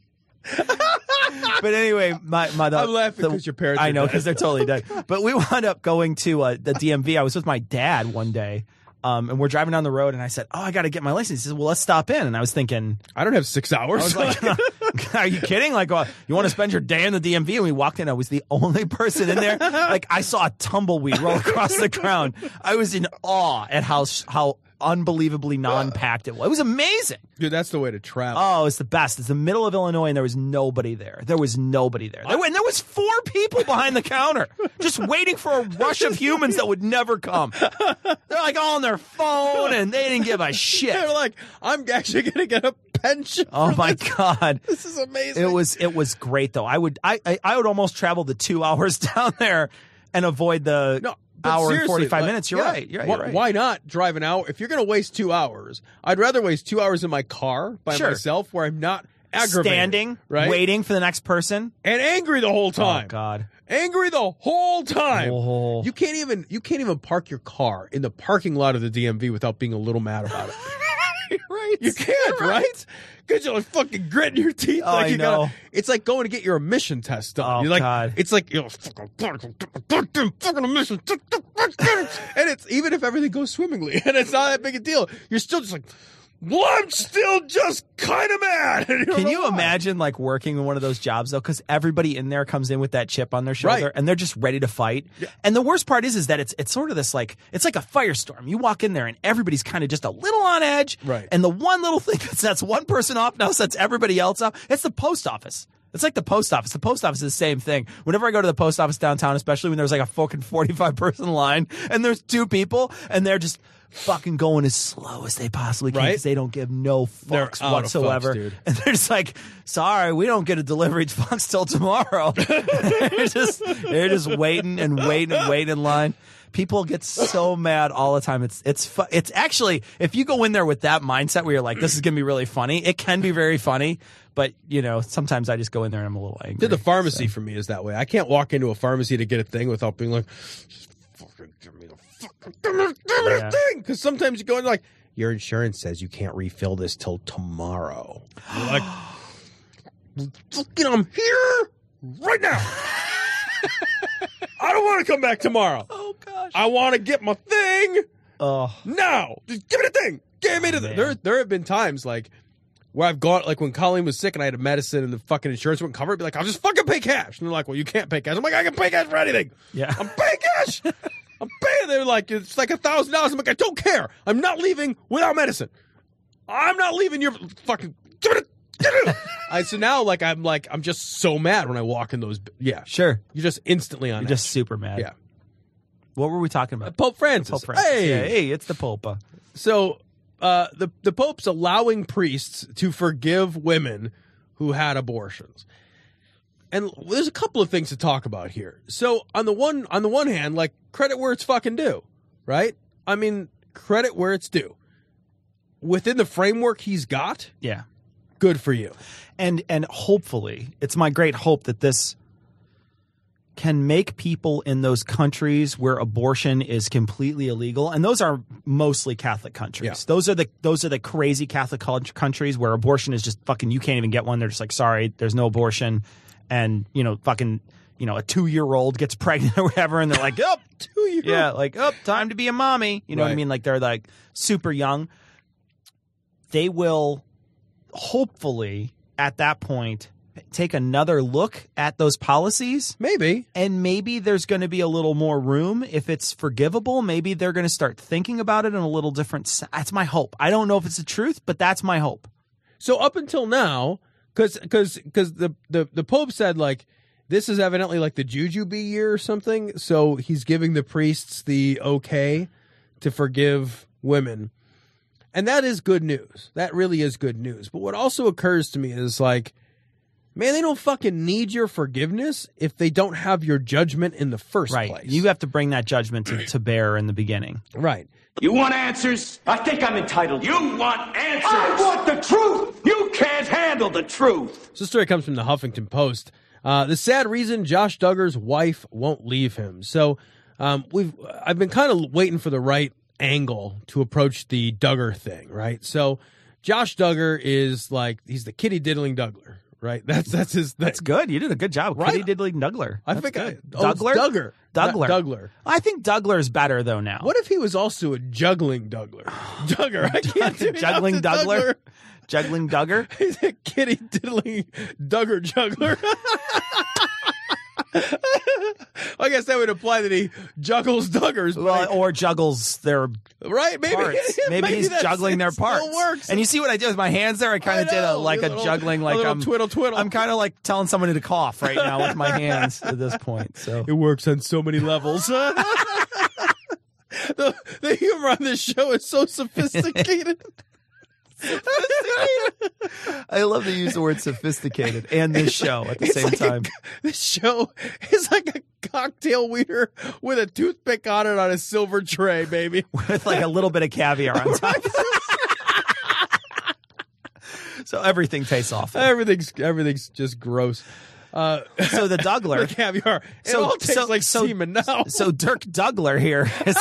But anyway, my my the, I'm laughing because your parents. I are know, dead. because they're totally dead. But we wound up going to uh, the D M V. I was with my dad one day, um, and we're driving down the road, and I said, "Oh, I got to get my license." He says, "Well, let's stop in." And I was thinking, I don't have six hours. I was like, "Are you kidding? Like, uh, you want to spend your day in the D M V?" And we walked in. I was the only person in there. Like, I saw a tumbleweed roll across the ground. I was in awe at how how unbelievably non-packed it was. It was amazing. Dude, that's the way to travel. Oh, it's the best. It's the middle of Illinois, and there was nobody there. There was nobody there. There, and there was four people behind the counter just waiting for a rush of humans that would never come. They're like all on their phone, and they didn't give a shit. They're like, I'm actually going to get a pension. Oh my this. God. This is amazing. It was it was great though. I would I I, I would almost travel the two hours down there and avoid the No. But hour and seriously, forty-five like, minutes. You're yeah, right. You're right, why, you're right. why not drive an hour? If you're going to waste two hours, I'd rather waste two hours in my car by Sure. myself where I'm not aggravated. Standing, right? waiting for the next person. And angry the whole time. Oh God. Angry the whole time. Oh. You can't even you can't even park your car in the parking lot of the D M V without being a little mad about it. Right. You can't, right? Because you're like fucking gritting your teeth. Oh, like I you know. Gotta, it's like going to get your emission test done. Oh, you're like, God. It's like, you know, fucking, fucking, fucking, fucking emission. And it's even if everything goes swimmingly and it's not that big a deal, you're still just like, well, I'm still just kind of mad. And don't Can know you why. imagine like working in one of those jobs though? Because everybody in there comes in with that chip on their shoulder, Right. and they're just ready to fight. And the worst part is, is that it's it's sort of this like it's like a firestorm. You walk in there and everybody's kind of just a little on edge, Right. And the one little thing that sets one person off now sets everybody else off. It's the post office. It's like the post office. The post office is the same thing. Whenever I go to the post office downtown, especially when there's like a fucking forty-five person line and there's two people and they're just fucking going as slow as they possibly can Right. because they don't give no They're fucks out of fucks, whatsoever. dude. And they're just like, sorry, we don't get a delivery fucks till tomorrow. they're just they're just waiting and waiting and waiting in line. People get so mad all the time. It's it's fu- it's actually, if you go in there with that mindset where you're like, this is gonna be really funny, it can be very funny. But you know, sometimes I just go in there and I'm a little angry. Dude, the pharmacy So. for me is that way. I can't walk into a pharmacy to get a thing without being like, fucking give me the fucking give me, give me Yeah. the thing. Because sometimes you go in like, your insurance says you can't refill this till tomorrow. You're like, fucking, I'm here right now. I don't want to come back tomorrow. Oh gosh. I want to get my thing Oh. now. Just give me the thing. Give me the thing. There, there have been times like where I've gone, like when Colleen was sick and I had a medicine and the fucking insurance wouldn't cover it, be like, I'll just fucking pay cash. And they're like, well, you can't pay cash. I'm like, I can pay cash for anything. Yeah. I'm paying cash. I'm paying. They're like, it's like a thousand dollars. I'm like, I don't care. I'm not leaving without medicine. I'm not leaving your fucking. I, so now, like, I'm like, I'm just so mad when I walk in those. Yeah, sure. You're just instantly on. You're edge. just super mad. Yeah. What were we talking about? Pope Francis. Pope Francis. Hey, yeah, hey, it's the Pope. So, uh, the the Pope's allowing priests to forgive women who had abortions, and there's a couple of things to talk about here. So, on the one on the one hand, like, credit where it's fucking due, right? I mean, credit where it's due. Within the framework he's got, yeah. Good for you. And and hopefully, it's my great hope that this can make people in those countries where abortion is completely illegal, and those are mostly Catholic countries. Yeah. Those are the those are the crazy Catholic countries where abortion is just fucking, you can't even get one. They're just like, sorry, there's no abortion, and you know, fucking, you know, a two year old gets pregnant or whatever, and they're like, oh, two year yeah, like, oh, time to be a mommy. You know what I Right. mean? Like, they're like super young. They will hopefully at that point take another look at those policies. Maybe. And maybe there's going to be a little more room if it's forgivable. Maybe they're going to start thinking about it in a little different. s- That's my hope. I don't know if it's the truth, but that's my hope. So up until now, because because because the, the the Pope said, like, this is evidently like the Jujube year or something. So he's giving the priests the okay to forgive women. And that is good news. That really is good news. But what also occurs to me is, like, man, they don't fucking need your forgiveness if they don't have your judgment in the first Right. place. You have to bring that judgment to, to bear in the beginning. Right. You want answers? I think I'm entitled. You want answers? I want the truth! You can't handle the truth! So the story comes from the Huffington Post. Uh, the sad reason Josh Duggar's wife won't leave him. So um, we've I've been kind of waiting for the right angle to approach the Duggar thing, right? So Josh Duggar is like, he's the kitty diddling Dougler, right? That's that's his thing. That's good. You did a good job. Right. Kitty diddling Dougler. I That's think I, good. oh, it's Dougler? Duggar. Dougler. Not Dougler. I think Dougler's better, though, now. What if he was also a juggling Dougler? Duggar. I can't do Juggling enough to Dougler? Juggling Duggar? He's a kitty diddling Duggar juggler. I guess that would imply that he juggles Duggars. But Well, I- or juggles their right? Maybe parts. Maybe, maybe he's that's- juggling their it still parts. works. And you see what I did with my hands there? I kind I of did a know, like a a little- juggling, a like little I'm twiddle twiddle. I'm kind of like telling somebody to cough right now with my hands at this point. So it works on so many levels. the, the humor on this show is so sophisticated. I love to use the word sophisticated and this show at the It's same like a- time. this show is like a cocktail wiener with a toothpick on it on a silver tray, baby. With like a little bit of caviar on top. So everything tastes awful. Everything's everything's just gross. Uh, So the Dougler, the caviar, it So- all tastes so- like so- semen now. so Dirk Dougler here is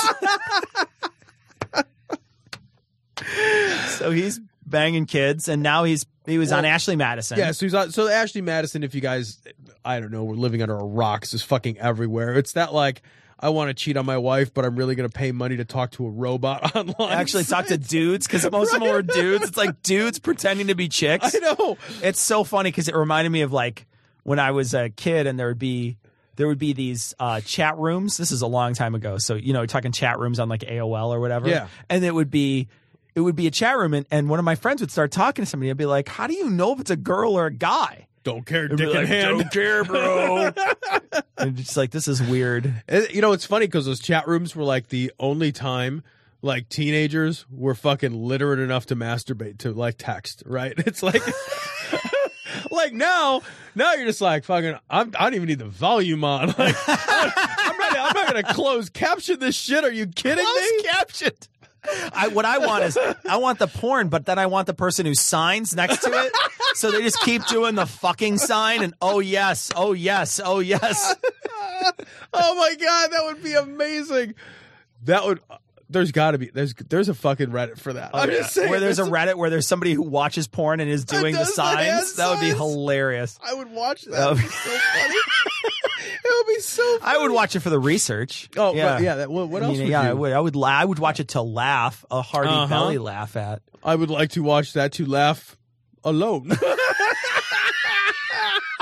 so he's banging kids, and now he's he was on Well, Ashley Madison. Yeah, so he's on, so Ashley Madison, if you guys, I don't know, we're living under a rock, is fucking everywhere. It's that like, I want to cheat on my wife, but I'm really going to pay money to talk to a robot online. Actually talk to dudes because most of them were dudes. It's like dudes pretending to be chicks. I know. It's so funny because it reminded me of like when I was a kid and there would be there would be these uh, chat rooms. This is a long time ago. So, you know, you're talking chat rooms on like A O L or whatever. Yeah. And it would be it would be a chat room and, and one of my friends would start talking to somebody. I'd be like, how do you know if it's a girl or a guy? Don't care, It'd be dick in like, hand. Don't care, bro. And just like, this is weird. And, you know, it's funny because those chat rooms were like the only time like teenagers were fucking literate enough to masturbate to like text, right? It's like, like now, now you're just like fucking. I'm, I don't even need the volume on. Like, I'm not. I'm not gonna close caption this shit. Are you kidding me? Captioned. I, what I want is I want the porn, but then I want the person who signs next to it. So they just keep doing the fucking sign and oh yes, oh yes, oh yes. Oh my god, that would be amazing. That would. There's got to be. There's there's a fucking Reddit for that. Oh, I'm yeah. just saying. Where there's a this- Reddit where there's somebody who watches porn and is doing the does the hand signs. That would be signs. hilarious. I would watch that. That That would would be so funny. It would be so. Funny. I would watch it for the research. Oh yeah, but yeah. That, what what I else mean, would yeah, you? I would. I would. La- I would watch it to laugh, a hearty Uh-huh. belly laugh at. I would like to watch that to laugh alone.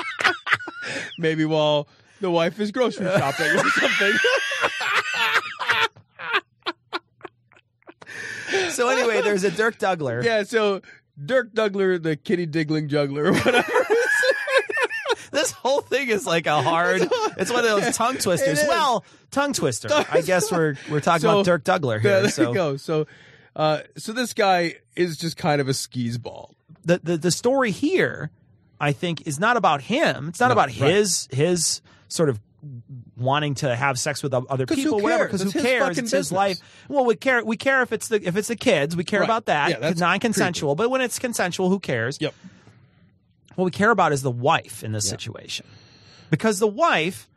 Maybe while the wife is grocery shopping or something. So anyway, there's a Dirk Dougler. Yeah, so Dirk Dougler, the kitty diggling juggler or whatever. This whole thing is like a hard. It's one of those tongue twisters. Well, tongue twister. I guess we're we're talking So, about Dirk Dougler here. Yeah, there so. you go. So, uh, so this guy is just kind of a skis ball. The, the the story here, I think, is not about him. It's not No, about right. his his sort of wanting to have sex with other 'Cause who people, whatever. cares? Because who It's his cares? fucking It's his business. life. Well, we care. We care if it's the if it's the kids. We care Right. about that. Yeah, that's non-consensual. But when it's consensual, who cares? Yep. What we care about is the wife in this Yeah. situation, because the wife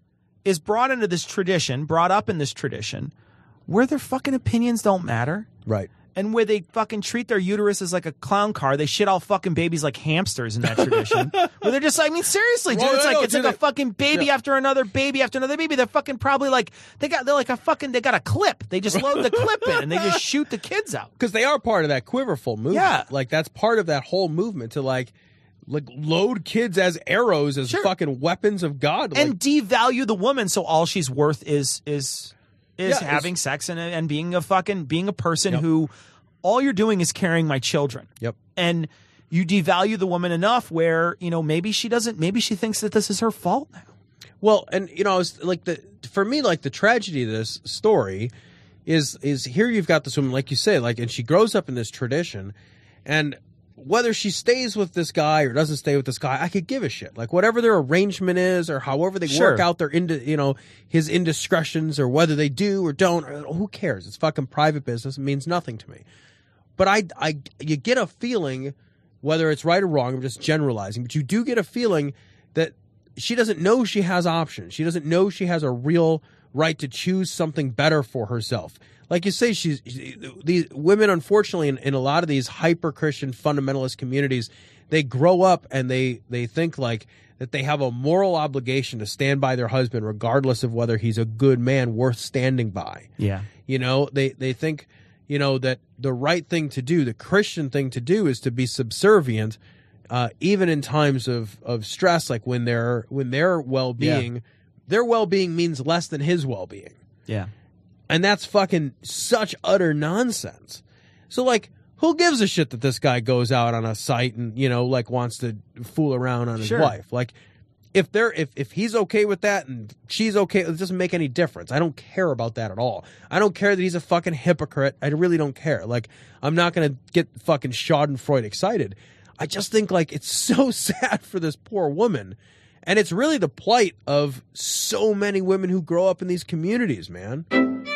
is brought into this tradition, brought up in this tradition, where their fucking opinions don't matter. Right. And where they fucking treat their uterus as like a clown car. They shit all fucking babies like hamsters in that tradition. Where they're just like, I mean, seriously, dude. Well, it's no, like, no, it's like dude, a fucking baby yeah. after another baby after another baby. They're fucking probably like, they got, they're like a fucking, they got a clip. They just load the clip in and they just shoot the kids out. Because they are part of that quiverful movement. Yeah. Like, that's part of that whole movement to, like, like load kids as arrows, as Sure. fucking weapons of God. Like, And devalue the woman so all she's worth is, is, is Yeah, having it's- sex and, and being a fucking, being a person Yep. who all you're doing is carrying my children. Yep. And you devalue the woman enough where, you know, maybe she doesn't, maybe she thinks that this is her fault now. Well, and you know, I was like the for me, like the tragedy of this story is is here you've got this woman, like you say, like, and she grows up in this tradition, and whether she stays with this guy or doesn't stay with this guy, I could give a shit. Like whatever their arrangement is, or however they Sure. work out their into you know his indiscretions, or whether they do or don't, or, who cares? It's fucking private business. It means nothing to me. But I, I, you get a feeling, whether it's right or wrong, I'm just generalizing, but you do get a feeling that she doesn't know she has options. She doesn't know she has a real right to choose something better for herself. Like you say, she's these women, unfortunately, in, in a lot of these hyper-Christian fundamentalist communities, they grow up and they, they think like that they have a moral obligation to stand by their husband, regardless of whether he's a good man worth standing by. Yeah. You know, they, they think, you know, that the right thing to do, the Christian thing to do, is to be subservient, uh, even in times of, of stress, like when their when their well being, Yeah. their well being means less than his well being, Yeah. and that's fucking such utter nonsense. So, like, who gives a shit that this guy goes out on a site and you know, like, wants to fool around on his Sure. wife? Like, if they're if if he's okay with that and she's okay, it doesn't make any difference. I don't care about that at all. I don't care that he's a fucking hypocrite. I really don't care. Like, I'm not gonna get fucking Schadenfreude excited. I just think like it's so sad for this poor woman, and it's really the plight of so many women who grow up in these communities, man.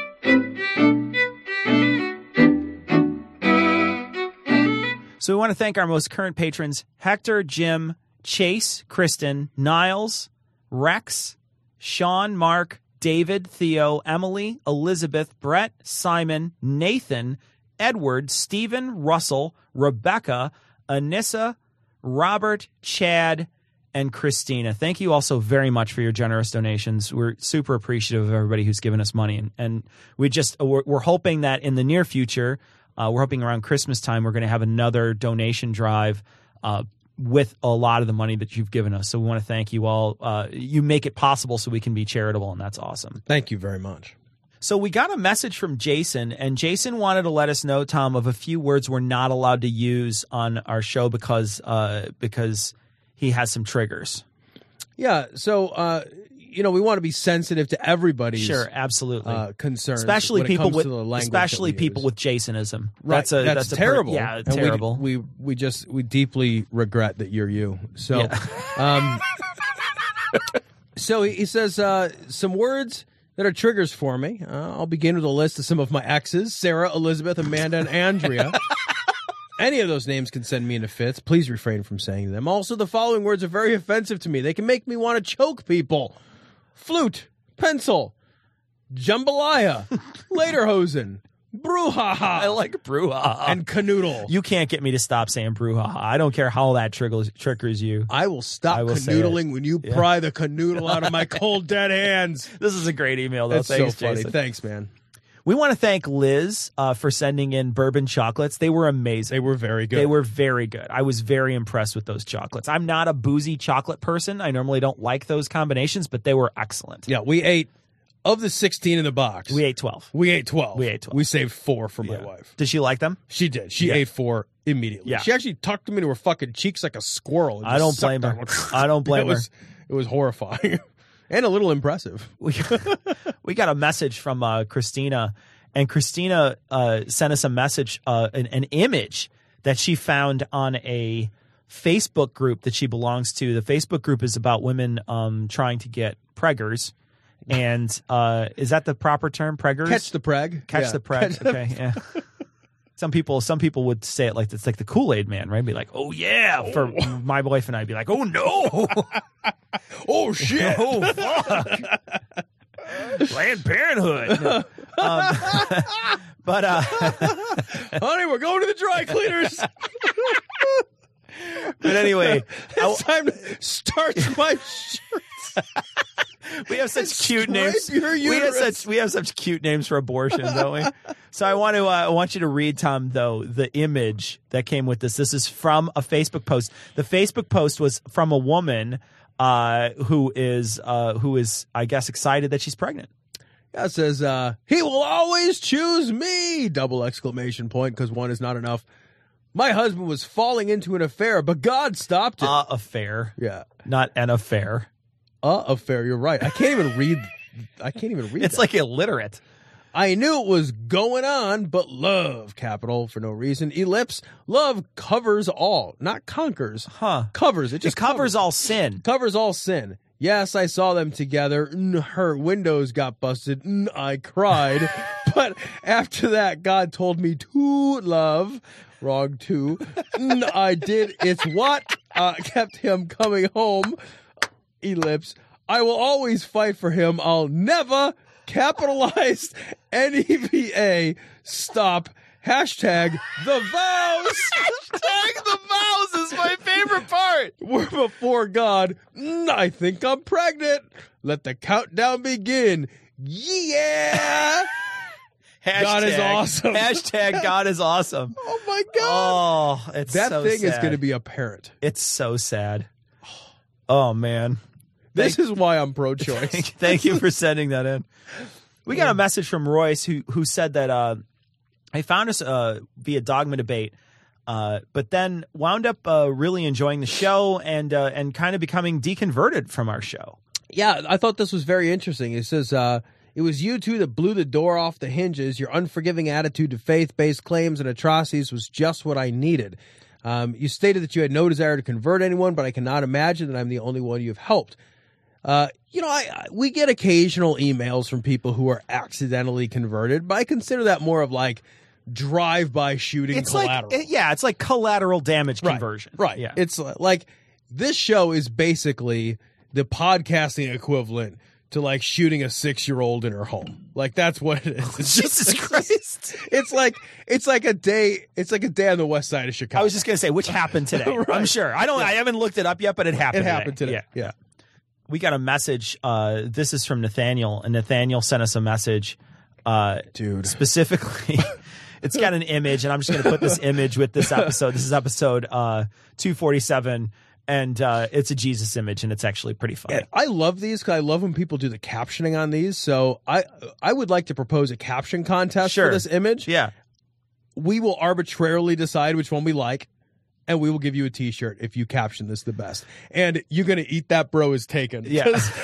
So we want to thank our most current patrons, Hector, Jim, Chase, Kristen, Niles, Rex, Sean, Mark, David, Theo, Emily, Elizabeth, Brett, Simon, Nathan, Edward, Stephen, Russell, Rebecca, Anissa, Robert, Chad, and Christina. Thank you also very much for your generous donations. We're super appreciative of everybody who's given us money. And, and we just, we're, we're hoping that in the near future, uh, we're hoping around Christmas time, we're going to have another donation drive uh, with a lot of the money that you've given us. So we want to thank you all. Uh, you make it possible so we can be charitable, and that's awesome. Thank you very much. So we got a message from Jason, and Jason wanted to let us know, Tom, of a few words we're not allowed to use on our show because uh, because he has some triggers. Yeah, so uh, you know, we want to be sensitive to everybody's Sure, absolutely. uh, concerns, especially when it people comes with to the language especially that we people use. with Jasonism. Right, That's a that's, that's, terrible. A, yeah, And we- terrible. We, we just we deeply regret that you're you. So, Yeah. um, so he he says uh, some words that are triggers for me. Uh, I'll begin with a list of some of my exes: Sarah, Elizabeth, Amanda, and Andrea. Any of those names can send me into fits. Please refrain from saying them. Also, the following words are very offensive to me. They can make me want to choke people: flute, pencil, jambalaya, lederhosen, brouhaha. I like brouhaha. And canoodle. You can't get me to stop saying brouhaha. I don't care how that triggers, triggers you. I will stop I will say canoodling it. when you Yeah. pry the canoodle out of my cold, dead hands. This is a great email, though. That's Thanks, so funny. Jason. Thanks, man. We want to thank Liz uh, for sending in bourbon chocolates. They were amazing. They were very good. They were very good. I was very impressed with those chocolates. I'm not a boozy chocolate person. I normally don't like those combinations, but they were excellent. Yeah, we ate Of the sixteen in the box, We ate twelve. we ate twelve. We ate twelve. We saved four for my Yeah. wife. Did she like them? She did. She Yeah. ate four immediately. Yeah. She actually tucked them into her fucking cheeks like a squirrel. and I just don't sucked blame her. them. I don't blame it was, It was horrifying and a little impressive. We, we got a message from uh, Christina, and Christina uh, sent us a message, uh, an, an image that she found on a Facebook group that she belongs to. The Facebook group is about women um, trying to get preggers. And uh, is that the proper term, preggers? Catch the preg. Catch Yeah. the preg. Catch the- Okay, yeah. Some people, some people would say it like it's like the Kool-Aid Man, right? Be like, "Oh yeah," for my wife and I'd be like, "Oh no, oh shit, oh fuck, Planned Parenthood." No. Um, but uh, honey, we're going to the dry cleaners. But anyway, it's time to starch my shirts. We have such cute Stripe names. your We have uterus. such we have such cute names for abortions, don't we? So I want to uh, I want you to read, Tom, though, the image that came with this. This is from a Facebook post. The Facebook post was from a woman uh, who is uh, who is I guess excited that she's pregnant. Yeah, it says uh, he will always choose me! Double exclamation point because one is not enough. My husband was falling into an affair, but God stopped it. Uh, affair, yeah, not an affair. Uh, affair. You're right. I can't even read. I can't even read. It's that. like illiterate. I knew it was going on, but love, capital for no reason, ellipse, love covers all, not conquers. Huh. Covers. It just It covers all sin. Covers all sin. Yes, I saw them together. Mm, her windows got busted. Mm, I cried. But after that, God told me to love. Wrong, too. Mm, I did. It's what uh, kept him coming home. Ellipse. I will always fight for him. I'll never capitalize N E V A. Stop. Hashtag the vows. Hashtag the vows is my favorite part. We're before God. Mm, I think I'm pregnant. Let the countdown begin. Yeah. Hashtag, God is awesome. Hashtag God is awesome. Oh my God. Oh, it's that so thing is sad. going to be apparent. It's so sad. Oh man. This Thank- is why I'm pro-choice. Thank you for sending that in. We got a message from Royce who who said that uh, he found us uh, via Dogma Debate, uh, but then wound up uh, really enjoying the show and uh, and kind of becoming deconverted from our show. Yeah, I thought this was very interesting. It says, uh, it was you two that blew the door off the hinges. Your unforgiving attitude to faith-based claims and atrocities was just what I needed. Um, you stated that you had no desire to convert anyone, but I cannot imagine that I'm the only one you've helped. Uh, you know, I, I we get occasional emails from people who are accidentally converted, but I consider that more of like drive-by shooting It's collateral. like yeah, it's like collateral damage Right, conversion. Right. Yeah. It's like this show is basically the podcasting equivalent to like shooting a six-year-old in her home. Like that's what it is. It's Jesus just, Christ. It's like it's like a day. It's like a day on the west side of Chicago. I was just gonna say which happened today. Right. I'm sure. I don't. I haven't looked it up yet, but it happened. It happened today. Yeah. Yeah. We got a message. Uh, this is from Nathaniel, and Nathaniel sent us a message. Uh, Dude, specifically, it's got an image, and I'm just going to put this image with this episode. This is episode uh, two forty-seven, and uh, it's a Jesus image, and it's actually pretty funny. And I love these because I love when people do the captioning on these. So I I would like to propose a caption contest Sure. for this image. Yeah. We will arbitrarily decide which one we like, and we will give you a T-shirt if you caption this the best. And you're going to eat that bro is taken. Yeah.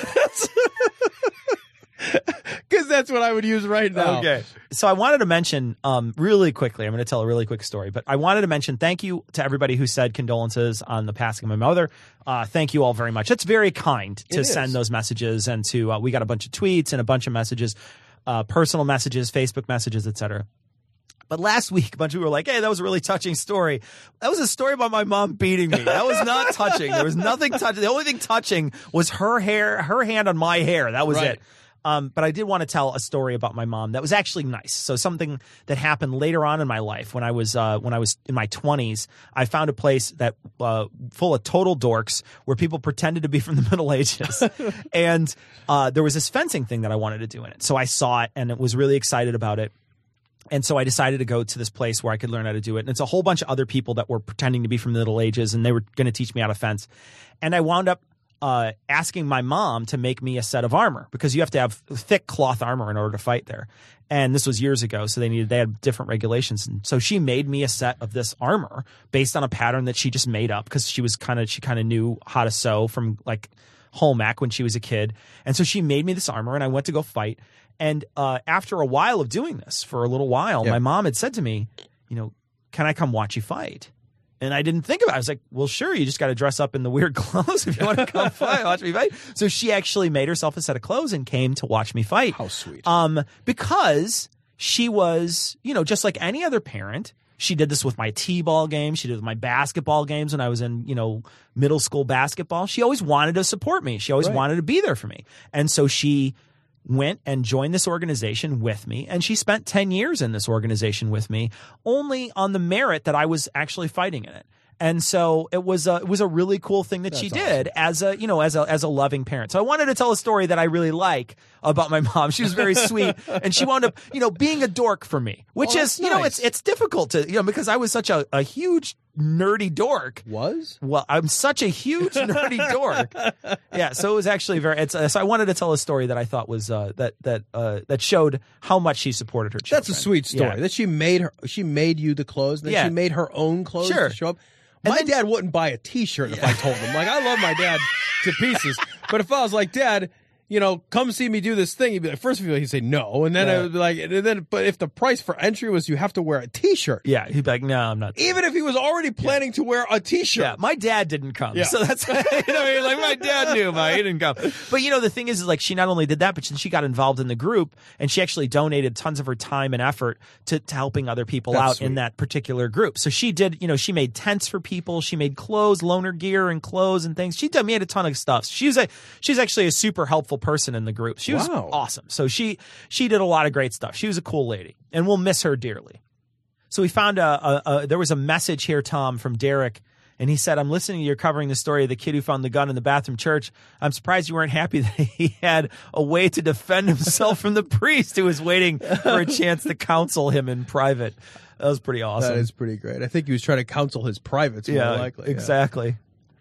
Because that's what I would use right now. Okay. So I wanted to mention um, really quickly, I'm going to tell a really quick story, but I wanted to mention thank you to everybody who said condolences on the passing of my mother. Uh, thank you all very much. It's very kind to It send is. those messages and to, uh, we got a bunch of tweets and a bunch of messages, uh, personal messages, Facebook messages, et cetera. But last week, a bunch of people were like, hey, that was a really touching story. That was a story about my mom beating me. That was not touching. There was nothing touching. The only thing touching was her hair, her hand on my hair. That was Right. it. Um, but I did want to tell a story about my mom that was actually nice. So something that happened later on in my life when I was uh, when I was in my twenties, I found a place that uh, full of total dorks where people pretended to be from the Middle Ages, and uh, there was this fencing thing that I wanted to do in it. So I saw it and it was really excited about it. And so I decided to go to this place where I could learn how to do it. And it's a whole bunch of other people that were pretending to be from the Middle Ages, and they were going to teach me how to fence. And I wound up uh, asking my mom to make me a set of armor because you have to have thick cloth armor in order to fight there. And this was years ago, so they needed they had different regulations. And so she made me a set of this armor based on a pattern that she just made up because she was kind of she kind of knew how to sew from like home ec when she was a kid. And so she made me this armor, and I went to go fight. And uh, after a while of doing this, for a little while, Yep. my mom had said to me, you know, can I come watch you fight? And I didn't think about it. I was like, well, sure, you just got to dress up in the weird clothes if you want to come fight, watch me fight. So she actually made herself a set of clothes and came to watch me fight. How sweet. Um, because she was, you know, just like any other parent. She did this with my t-ball games. She did it with my basketball games when I was in, you know, middle school basketball. She always wanted to support me. She always Right. wanted to be there for me. And so she went and joined this organization with me, and she spent ten years in this organization with me only on the merit that I was actually fighting in it. And so it was a, it was a really cool thing that she did as a, you know, as a, as a loving parent. So I wanted to tell a story that I really like about my mom. She was very sweet, and she wound up, you know, being a dork for me, which Oh, is, that's you know, nice. it's, it's difficult to, you know, because I was such a, a huge nerdy dork. Was? Well, I'm such a huge nerdy dork. Yeah. So it was actually very, it's, uh, so I wanted to tell a story that I thought was, uh, that, that, uh, that showed how much she supported her children. That's a sweet story. Yeah. That she made her, she made you the clothes, and then Yeah. she made her own clothes Sure. to show up. And My then- dad wouldn't buy a T-shirt if I told him. Like, I love my dad to pieces, but if I was like, Dad, you know, come see me do this thing, he'd be like, first of all, he'd say no, and then Yeah. I would be like, and then, but if the price for entry was you have to wear a T-shirt, Yeah. He'd be like, no, I'm not. even if he was already planning to wear a T-shirt, Yeah, my dad didn't come, Yeah. so that's you know, like my dad knew, but he didn't come. But you know, the thing is, is like she not only did that, but she got involved in the group, and she actually donated tons of her time and effort to, to helping other people That's out sweet. in that particular group. So she did, you know, she made tents for people, she made clothes, loaner gear, and clothes and things. She did made a ton of stuff. She's a she's actually a super helpful person in the group. She was Wow. awesome. So she she did a lot of great stuff. She was a cool lady, and we'll miss her dearly. So we found a, a, a there was a message here, Tom, from Derek, and he said, "I'm listening to you covering the story of the kid who found the gun in the bathroom church. I'm surprised you weren't happy that he had a way to defend himself from the priest who was waiting for a chance to counsel him in private." That was pretty awesome. that is pretty great. I think he was trying to counsel his privates. More yeah, likely. Yeah. exactly.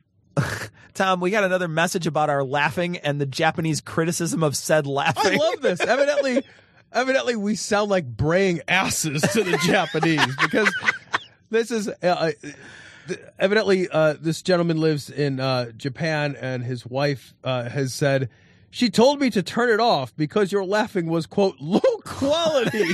Tom, we got another message about our laughing and the Japanese criticism of said laughing. I love this. Evidently, evidently, we sound like braying asses to the Japanese because this is uh, uh, th- evidently uh, this gentleman lives in uh, Japan, and his wife uh, has said she told me to turn it off because your laughing was quote low quality.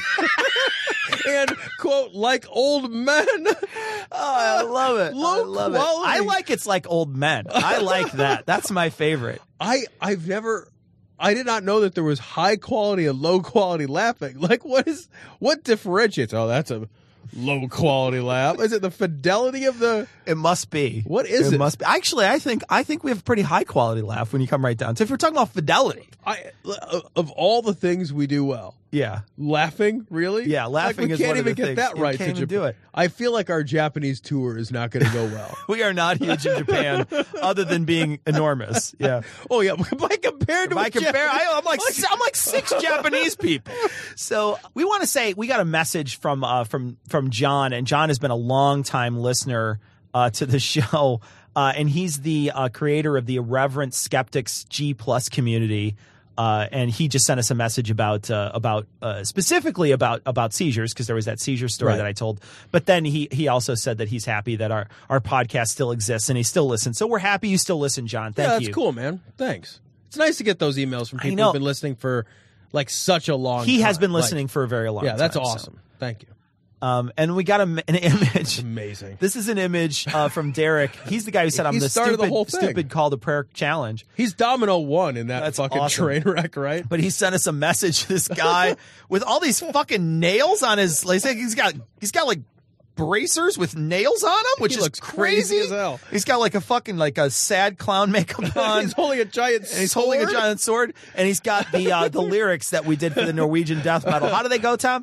And quote like old men. Oh, I love it. Low I love quality. it. I like it's like old men. I like that. That's my favorite. I I've never I did not know that there was high quality and low quality laughing. Like what is what differentiates? Oh, that's a low quality laugh. Is it the fidelity of the It must be. What is it? It must be. Actually, I think I think we have a pretty high quality laugh when you come right down to if we're talking about fidelity. I of all the things we do well. Yeah. Laughing, really? Yeah, laughing like, we is can't one of even the get things. that You right can't to even Japan. do it. I feel like our Japanese tour is not going to go well. We are not huge in Japan, other than being enormous. Yeah. Oh yeah, by compared to By a compare, Japanese- I, I'm like I'm like six Japanese people. So we want to say we got a message from uh, from from John, and John has been a long time listener uh, to the show, uh, and he's the uh, creator of the Irreverent Skeptics G Plus community. Uh, and he just sent us a message about uh, about uh, specifically about about seizures, because there was that seizure story Right. that I told. But then he he also said that he's happy that our our podcast still exists and he still listens. So we're happy you still listen, John. Thank yeah, that's you. cool, man. Thanks. It's nice to get those emails from I people know. who've been listening for like such a long He time. has been Like, listening for a very long yeah, time. that's so. awesome. Thank you. Um, and we got a, an image. Amazing. This is an image uh, from Derek. He's the guy who said I'm He the started stupid, the whole thing. stupid call to prayer challenge. He's Domino One in that That's fucking awesome. train wreck, right? But he sent us a message. This guy with all these fucking nails on his. Like, he's got he's got like bracers with nails on him, which He is looks crazy as hell. He's got like a fucking like a sad clown makeup on. He's holding a giant and he's holding a sword. giant sword, and he's got the uh, the lyrics that we did for the Norwegian death metal. How do they go, Tom?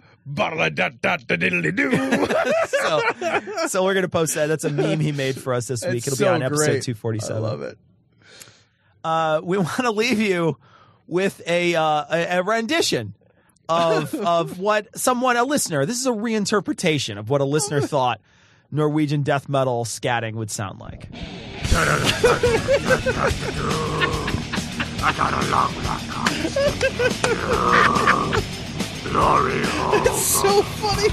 so, so we're gonna post that. That's a meme he made for us this week. It's It'll so be on episode great. two forty-seven. I love it. Uh, we want to leave you with a, uh, a, a rendition of of what someone, a listener. This is a reinterpretation of what a listener thought Norwegian death metal scatting would sound like. I got a long, long glory hole. It's so funny.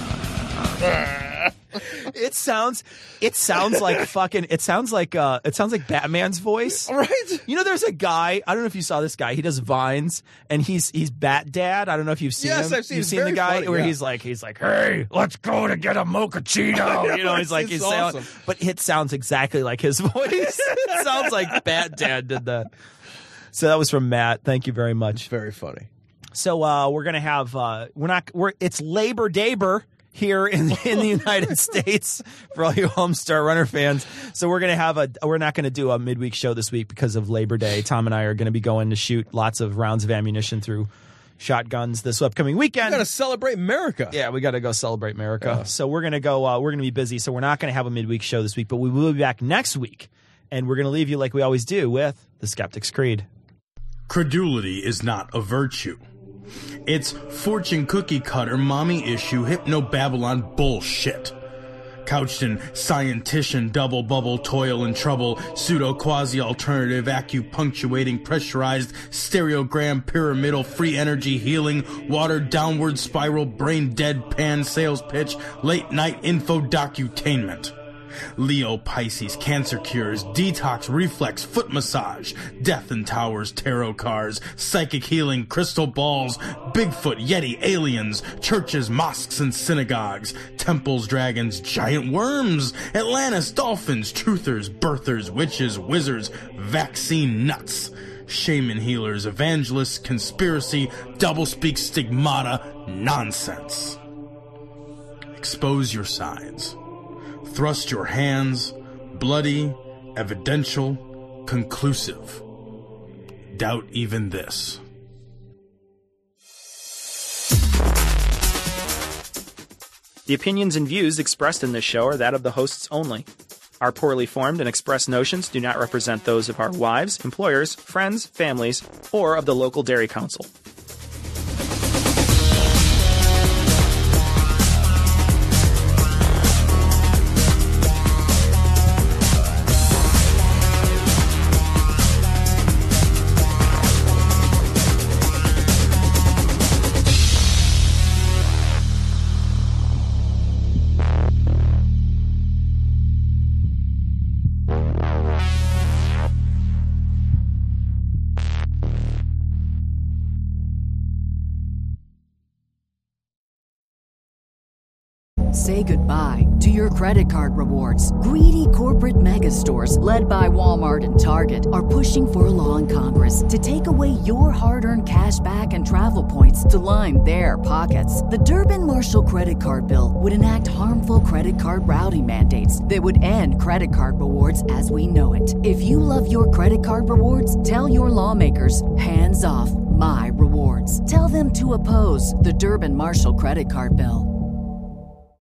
It sounds, it sounds like fucking. It sounds like, uh, it sounds like Batman's voice, right? You know, there's a guy. I don't know if you saw this guy. He does vines, and he's he's Bat Dad. I don't know if you've seen Yes, him. I've seen. You've It's seen the very guy funny, where yeah. he's like, he's like, hey, let's go to get a mochaccino. You know, he's like, It's he's awesome. saying, but it sounds exactly like his voice. It sounds like Bat Dad did that. So that was from Matt. Thank you very much. Very funny. So uh, we're gonna have uh, we're not we're it's Labor Daber here in in the United States for all you Homestar Runner fans. So we're gonna have a we're not gonna do a midweek show this week because of Labor Day. Tom and I are gonna be going to shoot lots of rounds of ammunition through shotguns this upcoming weekend. We got to celebrate America. Yeah, we got to go celebrate America. Yeah. So we're gonna go. Uh, we're gonna be busy. So we're not gonna have a midweek show this week, but we will be back next week, and we're gonna leave you like we always do with the Skeptic's Creed. Credulity is not a virtue. It's fortune cookie cutter, mommy issue, hypno Babylon bullshit. Couched in scientician, double bubble, toil and trouble, pseudo quasi alternative, acupunctuating, pressurized, stereogram, pyramidal, free energy healing, watered downward spiral, brain deadpan, sales pitch, late night info docutainment. Leo, Pisces, cancer cures, detox, reflex, foot massage, death and towers, tarot cards, psychic healing, crystal balls, Bigfoot, Yeti, aliens, churches, mosques and synagogues, temples, dragons, giant worms, Atlantis, dolphins, truthers, birthers, witches, wizards, vaccine nuts, shaman healers, evangelists, conspiracy, doublespeak, stigmata, nonsense. Expose your sides. Thrust your hands, bloody, evidential, conclusive. Doubt even this. The opinions and views expressed in this show are that of the hosts only. Our poorly formed and expressed notions do not represent those of our wives, employers, friends, families, or of the local dairy council. Say goodbye to your credit card rewards. Greedy corporate mega stores, led by Walmart and Target, are pushing for a law in Congress to take away your hard-earned cash back and travel points to line their pockets. The Durbin-Marshall credit card bill would enact harmful credit card routing mandates that would end credit card rewards as we know it. If you love your credit card rewards, tell your lawmakers, hands off my rewards. Tell them to oppose the Durbin-Marshall credit card bill.